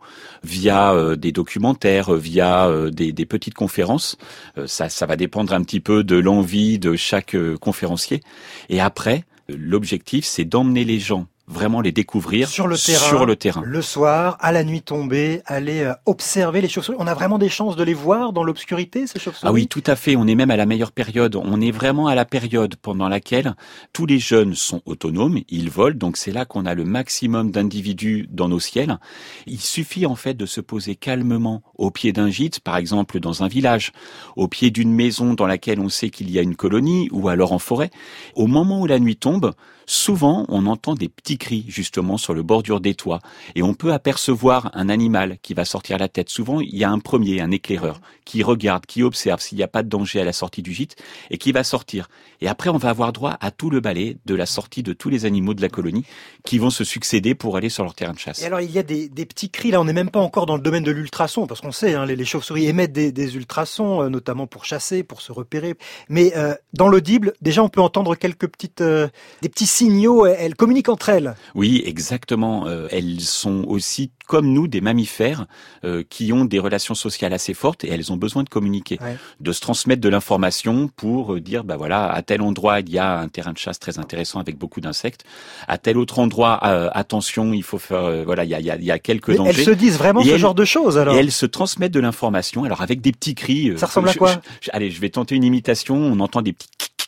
via des documentaires, via des petites conférences. Ça va dépendre un petit peu de l'envie de chaque conférencier. Et après, l'objectif, c'est d'emmener les gens vraiment les découvrir sur le terrain. Le soir, à la nuit tombée, aller observer les chauves-souris. On a vraiment des chances de les voir dans l'obscurité, ces chauves-souris ? Ah oui, tout à fait. On est même à la meilleure période. On est vraiment à la période pendant laquelle tous les jeunes sont autonomes, ils volent. Donc c'est là qu'on a le maximum d'individus dans nos ciels. Il suffit en fait de se poser calmement au pied d'un gîte, par exemple dans un village, au pied d'une maison dans laquelle on sait qu'il y a une colonie, ou alors en forêt. Au moment où la nuit tombe, souvent, on entend des petits cris, justement, sur le bordure des toits. Et on peut apercevoir un animal qui va sortir la tête. Souvent, il y a un éclaireur, qui regarde, qui observe s'il n'y a pas de danger à la sortie du gîte, et qui va sortir. Et après, on va avoir droit à tout le balai de la sortie de tous les animaux de la colonie, qui vont se succéder pour aller sur leur terrain de chasse. Et alors, il y a des petits cris. Là, on n'est même pas encore dans le domaine de l'ultrason, parce qu'on sait, les chauves-souris émettent des ultrasons, notamment pour chasser, pour se repérer. Mais dans l'audible, déjà, on peut entendre quelques des petits signaux, elles communiquent entre elles. Oui, exactement. Elles sont aussi, comme nous, des mammifères qui ont des relations sociales assez fortes et elles ont besoin de communiquer, de se transmettre de l'information pour dire, voilà, à tel endroit, il y a un terrain de chasse très intéressant avec beaucoup d'insectes. À tel autre endroit, attention, il faut faire, il y a quelques dangers. Elles se disent vraiment genre de choses, alors. Et elles se transmettent de l'information, alors avec des petits cris. Ça ressemble à quoi ? Allez, je vais tenter une imitation. On entend des petits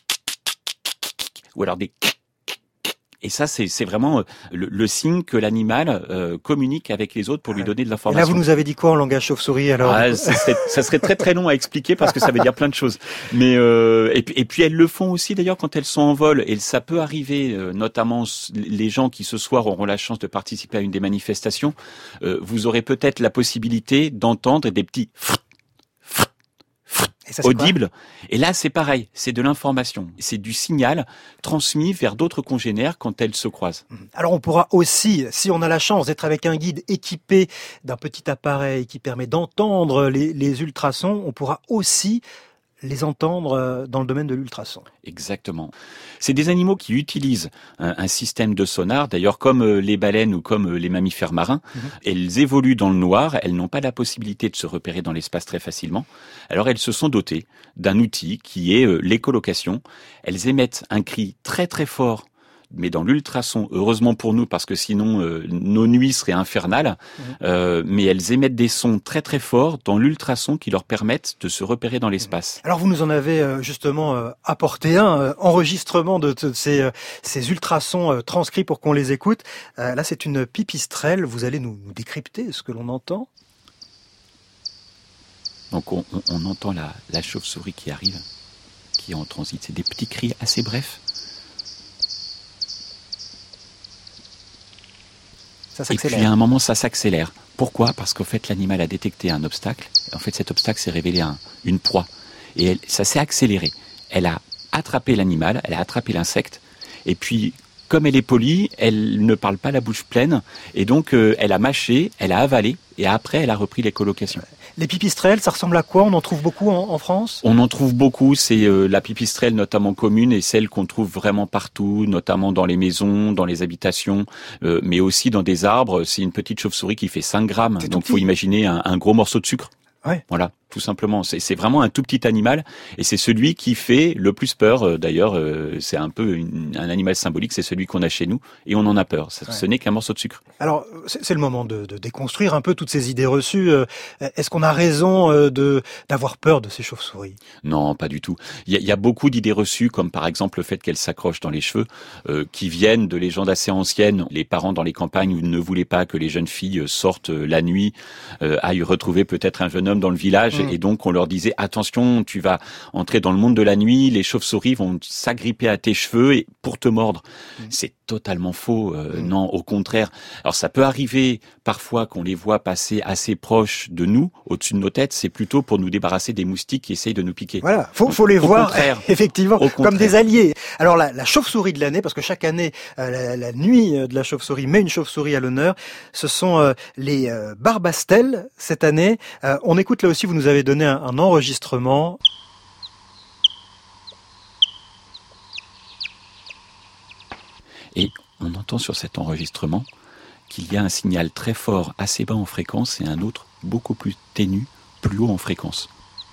ou alors des. Et ça, c'est vraiment le signe que l'animal communique avec les autres pour lui donner de l'information. Et là, vous nous avez dit quoi en langage chauve-souris alors ? Ça serait très très long à expliquer parce que ça veut dire plein de choses. Mais et puis elles le font aussi d'ailleurs quand elles sont en vol. Et ça peut arriver, notamment les gens qui ce soir auront la chance de participer à une des manifestations. Vous aurez peut-être la possibilité d'entendre des petits audible. Et là, c'est pareil, c'est de l'information. C'est du signal transmis vers d'autres congénères quand elles se croisent. Alors, on pourra aussi, si on a la chance d'être avec un guide équipé d'un petit appareil qui permet d'entendre les ultrasons, on pourra aussi les entendre dans le domaine de l'ultrason. Exactement. C'est des animaux qui utilisent un système de sonar, d'ailleurs comme les baleines ou comme les mammifères marins. Elles évoluent dans le noir, elles n'ont pas la possibilité de se repérer dans l'espace très facilement. Alors elles se sont dotées d'un outil qui est l'écholocation. Elles émettent un cri très très fort, mais dans l'ultrason, heureusement pour nous, parce que sinon nos nuits seraient infernales, mais elles émettent des sons très très forts dans l'ultrason qui leur permettent de se repérer dans l'espace. Alors vous nous en avez justement apporté un enregistrement de ces ultrasons transcrits pour qu'on les écoute. Là c'est une pipistrelle, vous allez nous décrypter ce que l'on entend. Donc on entend la chauve-souris qui arrive, qui est en transit. C'est des petits cris assez brefs. Et puis à un moment, ça s'accélère. Pourquoi ? Parce qu'en fait, l'animal a détecté un obstacle. En fait, cet obstacle s'est révélé une proie. Et ça s'est accéléré. Elle a attrapé l'animal, elle a attrapé l'insecte. Et puis, comme elle est polie, elle ne parle pas la bouche pleine, et donc elle a mâché, elle a avalé, et après elle a repris l'écholocation. Les pipistrelles, ça ressemble à quoi? On en trouve beaucoup en France? On en trouve beaucoup, c'est la pipistrelle notamment commune et celle qu'on trouve vraiment partout, notamment dans les maisons, dans les habitations, mais aussi dans des arbres. C'est une petite chauve-souris qui fait 5 grammes, donc faut imaginer un gros morceau de sucre. Ouais. Voilà, tout simplement. C'est vraiment un tout petit animal et c'est celui qui fait le plus peur. D'ailleurs, c'est un peu un animal symbolique, c'est celui qu'on a chez nous et on en a peur. Ce n'est qu'un morceau de sucre. Alors, c'est le moment de déconstruire un peu toutes ces idées reçues. Est-ce qu'on a raison d'avoir peur de ces chauves-souris? Non, pas du tout. Il y a beaucoup d'idées reçues, comme par exemple le fait qu'elles s'accrochent dans les cheveux, qui viennent de légendes assez anciennes. Les parents dans les campagnes ne voulaient pas que les jeunes filles sortent la nuit, aillent retrouver peut-être un jeune homme dans le village, et donc on leur disait attention, tu vas entrer dans le monde de la nuit, les chauves-souris vont s'agripper à tes cheveux et pour te mordre. C'est totalement faux. Non, au contraire. Alors ça peut arriver parfois qu'on les voit passer assez proches de nous, au-dessus de nos têtes. C'est plutôt pour nous débarrasser des moustiques qui essayent de nous piquer. Voilà, faut les voir effectivement comme des alliés. Alors la chauve-souris de l'année, parce que chaque année la nuit de la chauve-souris met une chauve-souris à l'honneur, ce sont les barbastelles cette année. On écoute là aussi, vous nous avez donné un enregistrement. Et on entend sur cet enregistrement qu'il y a un signal très fort, assez bas en fréquence, et un autre beaucoup plus ténu, plus haut en fréquence.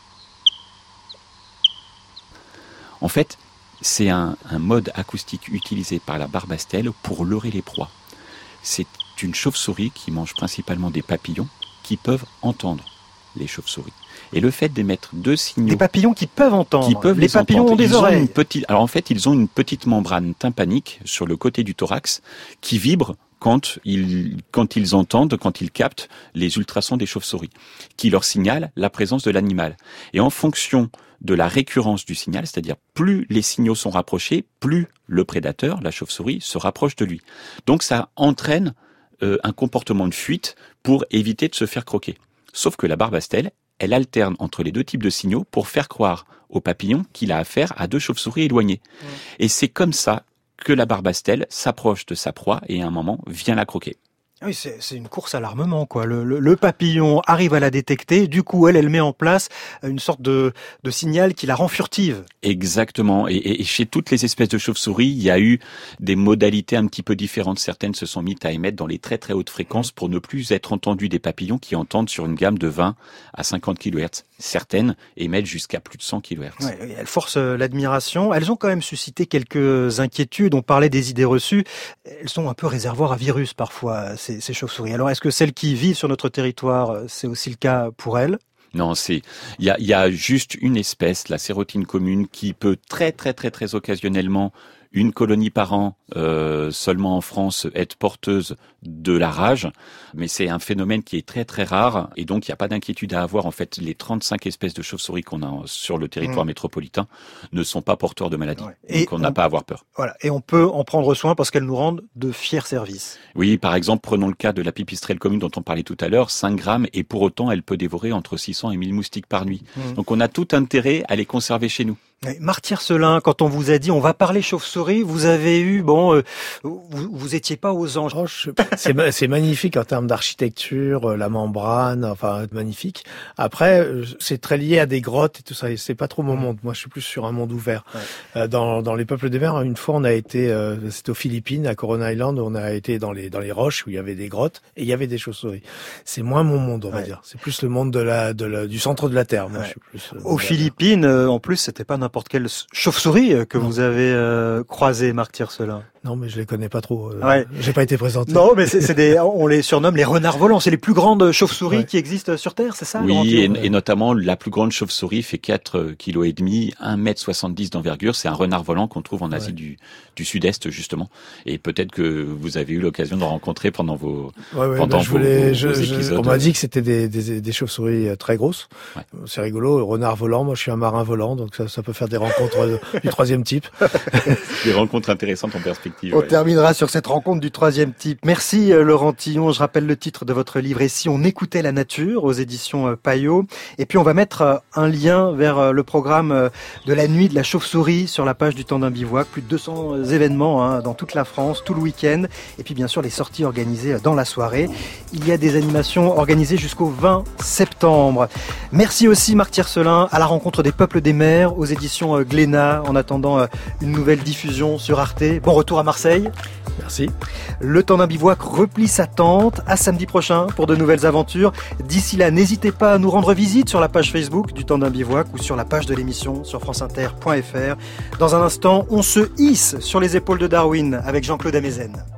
En fait, c'est un mode acoustique utilisé par la barbastelle pour leurrer les proies. C'est une chauve-souris qui mange principalement des papillons qui peuvent entendre les chauves-souris. Et le fait d'émettre 2 signaux... Des papillons qui peuvent entendre. Les papillons ont des oreilles. Alors en fait, ils ont une petite membrane tympanique sur le côté du thorax qui vibre quand ils entendent, quand ils captent les ultrasons des chauves-souris, qui leur signalent la présence de l'animal. Et en fonction de la récurrence du signal, c'est-à-dire plus les signaux sont rapprochés, plus le prédateur, la chauve-souris, se rapproche de lui. Donc ça entraîne un comportement de fuite pour éviter de se faire croquer. Sauf que la barbastelle, elle alterne entre les 2 types de signaux pour faire croire au papillon qu'il a affaire à 2 chauves-souris éloignées. Et c'est comme ça que la barbastelle s'approche de sa proie et à un moment vient la croquer. Oui, c'est une course à l'armement, quoi. Le papillon arrive à la détecter, du coup, elle met en place une sorte de signal qui la rend furtive. Exactement. Et chez toutes les espèces de chauves-souris, il y a eu des modalités un petit peu différentes. Certaines se sont mises à émettre dans les très très hautes fréquences pour ne plus être entendues des papillons qui entendent sur une gamme de 20 à 50 kHz. Certaines émettent jusqu'à plus de 100 kHz. Ouais, elles forcent l'admiration. Elles ont quand même suscité quelques inquiétudes. On parlait des idées reçues. Elles sont un peu réservoirs à virus parfois, ces chauves-souris. Alors, est-ce que celles qui vivent sur notre territoire, c'est aussi le cas pour elles? Non, il y a juste une espèce, la sérotine commune, qui peut très très très très occasionnellement, une colonie par an seulement en France, être porteuse de la rage, mais c'est un phénomène qui est très très rare et donc il n'y a pas d'inquiétude à avoir. En fait, les 35 espèces de chauves-souris qu'on a sur le territoire métropolitain ne sont pas porteurs de maladies, donc on n'a pas à avoir peur. Voilà, et on peut en prendre soin parce qu'elles nous rendent de fiers services. Oui, par exemple, prenons le cas de la pipistrelle commune dont on parlait tout à l'heure, 5 grammes, et pour autant elle peut dévorer entre 600 et 1000 moustiques par nuit. Donc on a tout intérêt à les conserver chez nous. Martire-Selin, quand on vous a dit on va parler chauve-souris, vous avez eu, vous étiez pas aux anges. C'est magnifique en termes d'architecture, la membrane, enfin magnifique. Après, c'est très lié à des grottes et tout ça. C'est pas trop mon monde. Moi, je suis plus sur un monde ouvert. Ouais. Dans les peuples des mers, une fois, on a été, c'était aux Philippines, à Corona Island, on a été dans les roches où il y avait des grottes et il y avait des chauves-souris. C'est moins mon monde, on va dire. C'est plus le monde du centre de la Terre. Moi, je suis plus, aux Philippines, en plus, c'était pas n'importe quelle chauve-souris que vous avez croisé, Martire-Selin. Non, mais je les connais pas trop. J'ai pas été présenté. Non, mais on les surnomme les renards volants. C'est les plus grandes chauves-souris qui existent sur Terre, c'est ça? Oui, et notamment la plus grande chauve-souris fait 4,5 kg, 1,70 m d'envergure. C'est un renard volant qu'on trouve en Asie du Sud-Est, justement. Et peut-être que vous avez eu l'occasion de le rencontrer pendant vos épisodes. On m'a dit que c'était des chauves-souris très grosses. Ouais. C'est rigolo. Renard volant, moi je suis un marin volant, donc ça peut faire des rencontres du 3e type. Des rencontres intéressantes en perspective. perspective. On terminera sur cette rencontre du troisième type. Merci Laurent Tillon. Je rappelle le titre de votre livre « Et si on écoutait la nature » aux éditions Payot. Et puis on va mettre un lien vers le programme de la nuit de la chauve-souris sur la page du Temps d'un bivouac. Plus de 200 événements dans toute la France, tout le week-end. Et puis bien sûr les sorties organisées dans la soirée. Il y a des animations organisées jusqu'au 20 septembre. Merci aussi Marc Tiercelin à la rencontre des peuples des mers aux éditions Glénat. En attendant une nouvelle diffusion sur Arte. Bon retour à Marseille. Merci. Le Temps d'un bivouac replie sa tente. À samedi prochain pour de nouvelles aventures. D'ici là, n'hésitez pas à nous rendre visite sur la page Facebook du Temps d'un bivouac ou sur la page de l'émission sur franceinter.fr. Dans un instant, on se hisse sur les épaules de Darwin avec Jean-Claude Amezen.